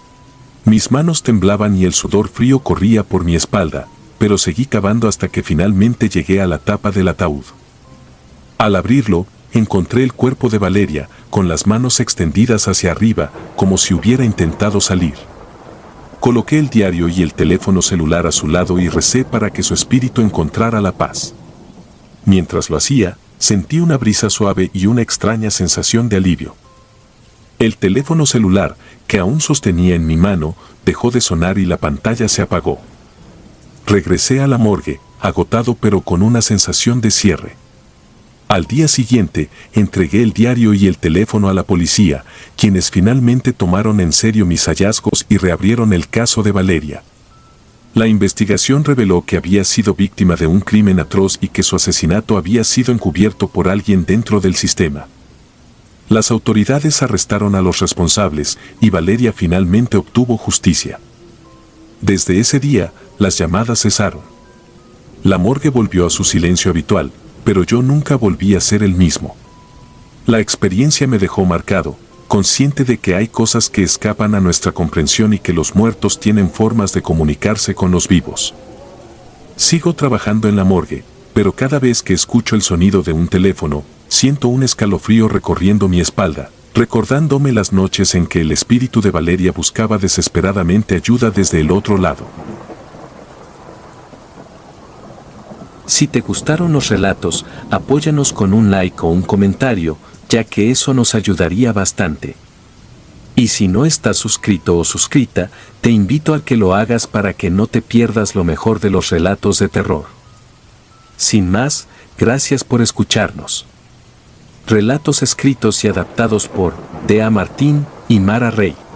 Mis manos temblaban y el sudor frío corría por mi espalda, pero seguí cavando hasta que finalmente llegué a la tapa del ataúd. Al abrirlo, encontré el cuerpo de Valeria, con las manos extendidas hacia arriba, como si hubiera intentado salir. Coloqué el diario y el teléfono celular a su lado y recé para que su espíritu encontrara la paz. Mientras lo hacía, sentí una brisa suave y una extraña sensación de alivio. El teléfono celular, que aún sostenía en mi mano, dejó de sonar y la pantalla se apagó. Regresé a la morgue, agotado pero con una sensación de cierre. Al día siguiente, entregué el diario y el teléfono a la policía, quienes finalmente tomaron en serio mis hallazgos y reabrieron el caso de Valeria. La investigación reveló que había sido víctima de un crimen atroz y que su asesinato había sido encubierto por alguien dentro del sistema. Las autoridades arrestaron a los responsables y Valeria finalmente obtuvo justicia. Desde ese día, las llamadas cesaron. La morgue volvió a su silencio habitual, pero yo nunca volví a ser el mismo. La experiencia me dejó marcado, consciente de que hay cosas que escapan a nuestra comprensión y que los muertos tienen formas de comunicarse con los vivos. Sigo trabajando en la morgue, pero cada vez que escucho el sonido de un teléfono, siento un escalofrío recorriendo mi espalda, recordándome las noches en que el espíritu de Valeria buscaba desesperadamente ayuda desde el otro lado. Si te gustaron los relatos, apóyanos con un like o un comentario, ya que eso nos ayudaría bastante. Y si no estás suscrito o suscrita, te invito a que lo hagas para que no te pierdas lo mejor de los relatos de terror. Sin más, gracias por escucharnos. Relatos escritos y adaptados por Dea Martín y Mara Rey.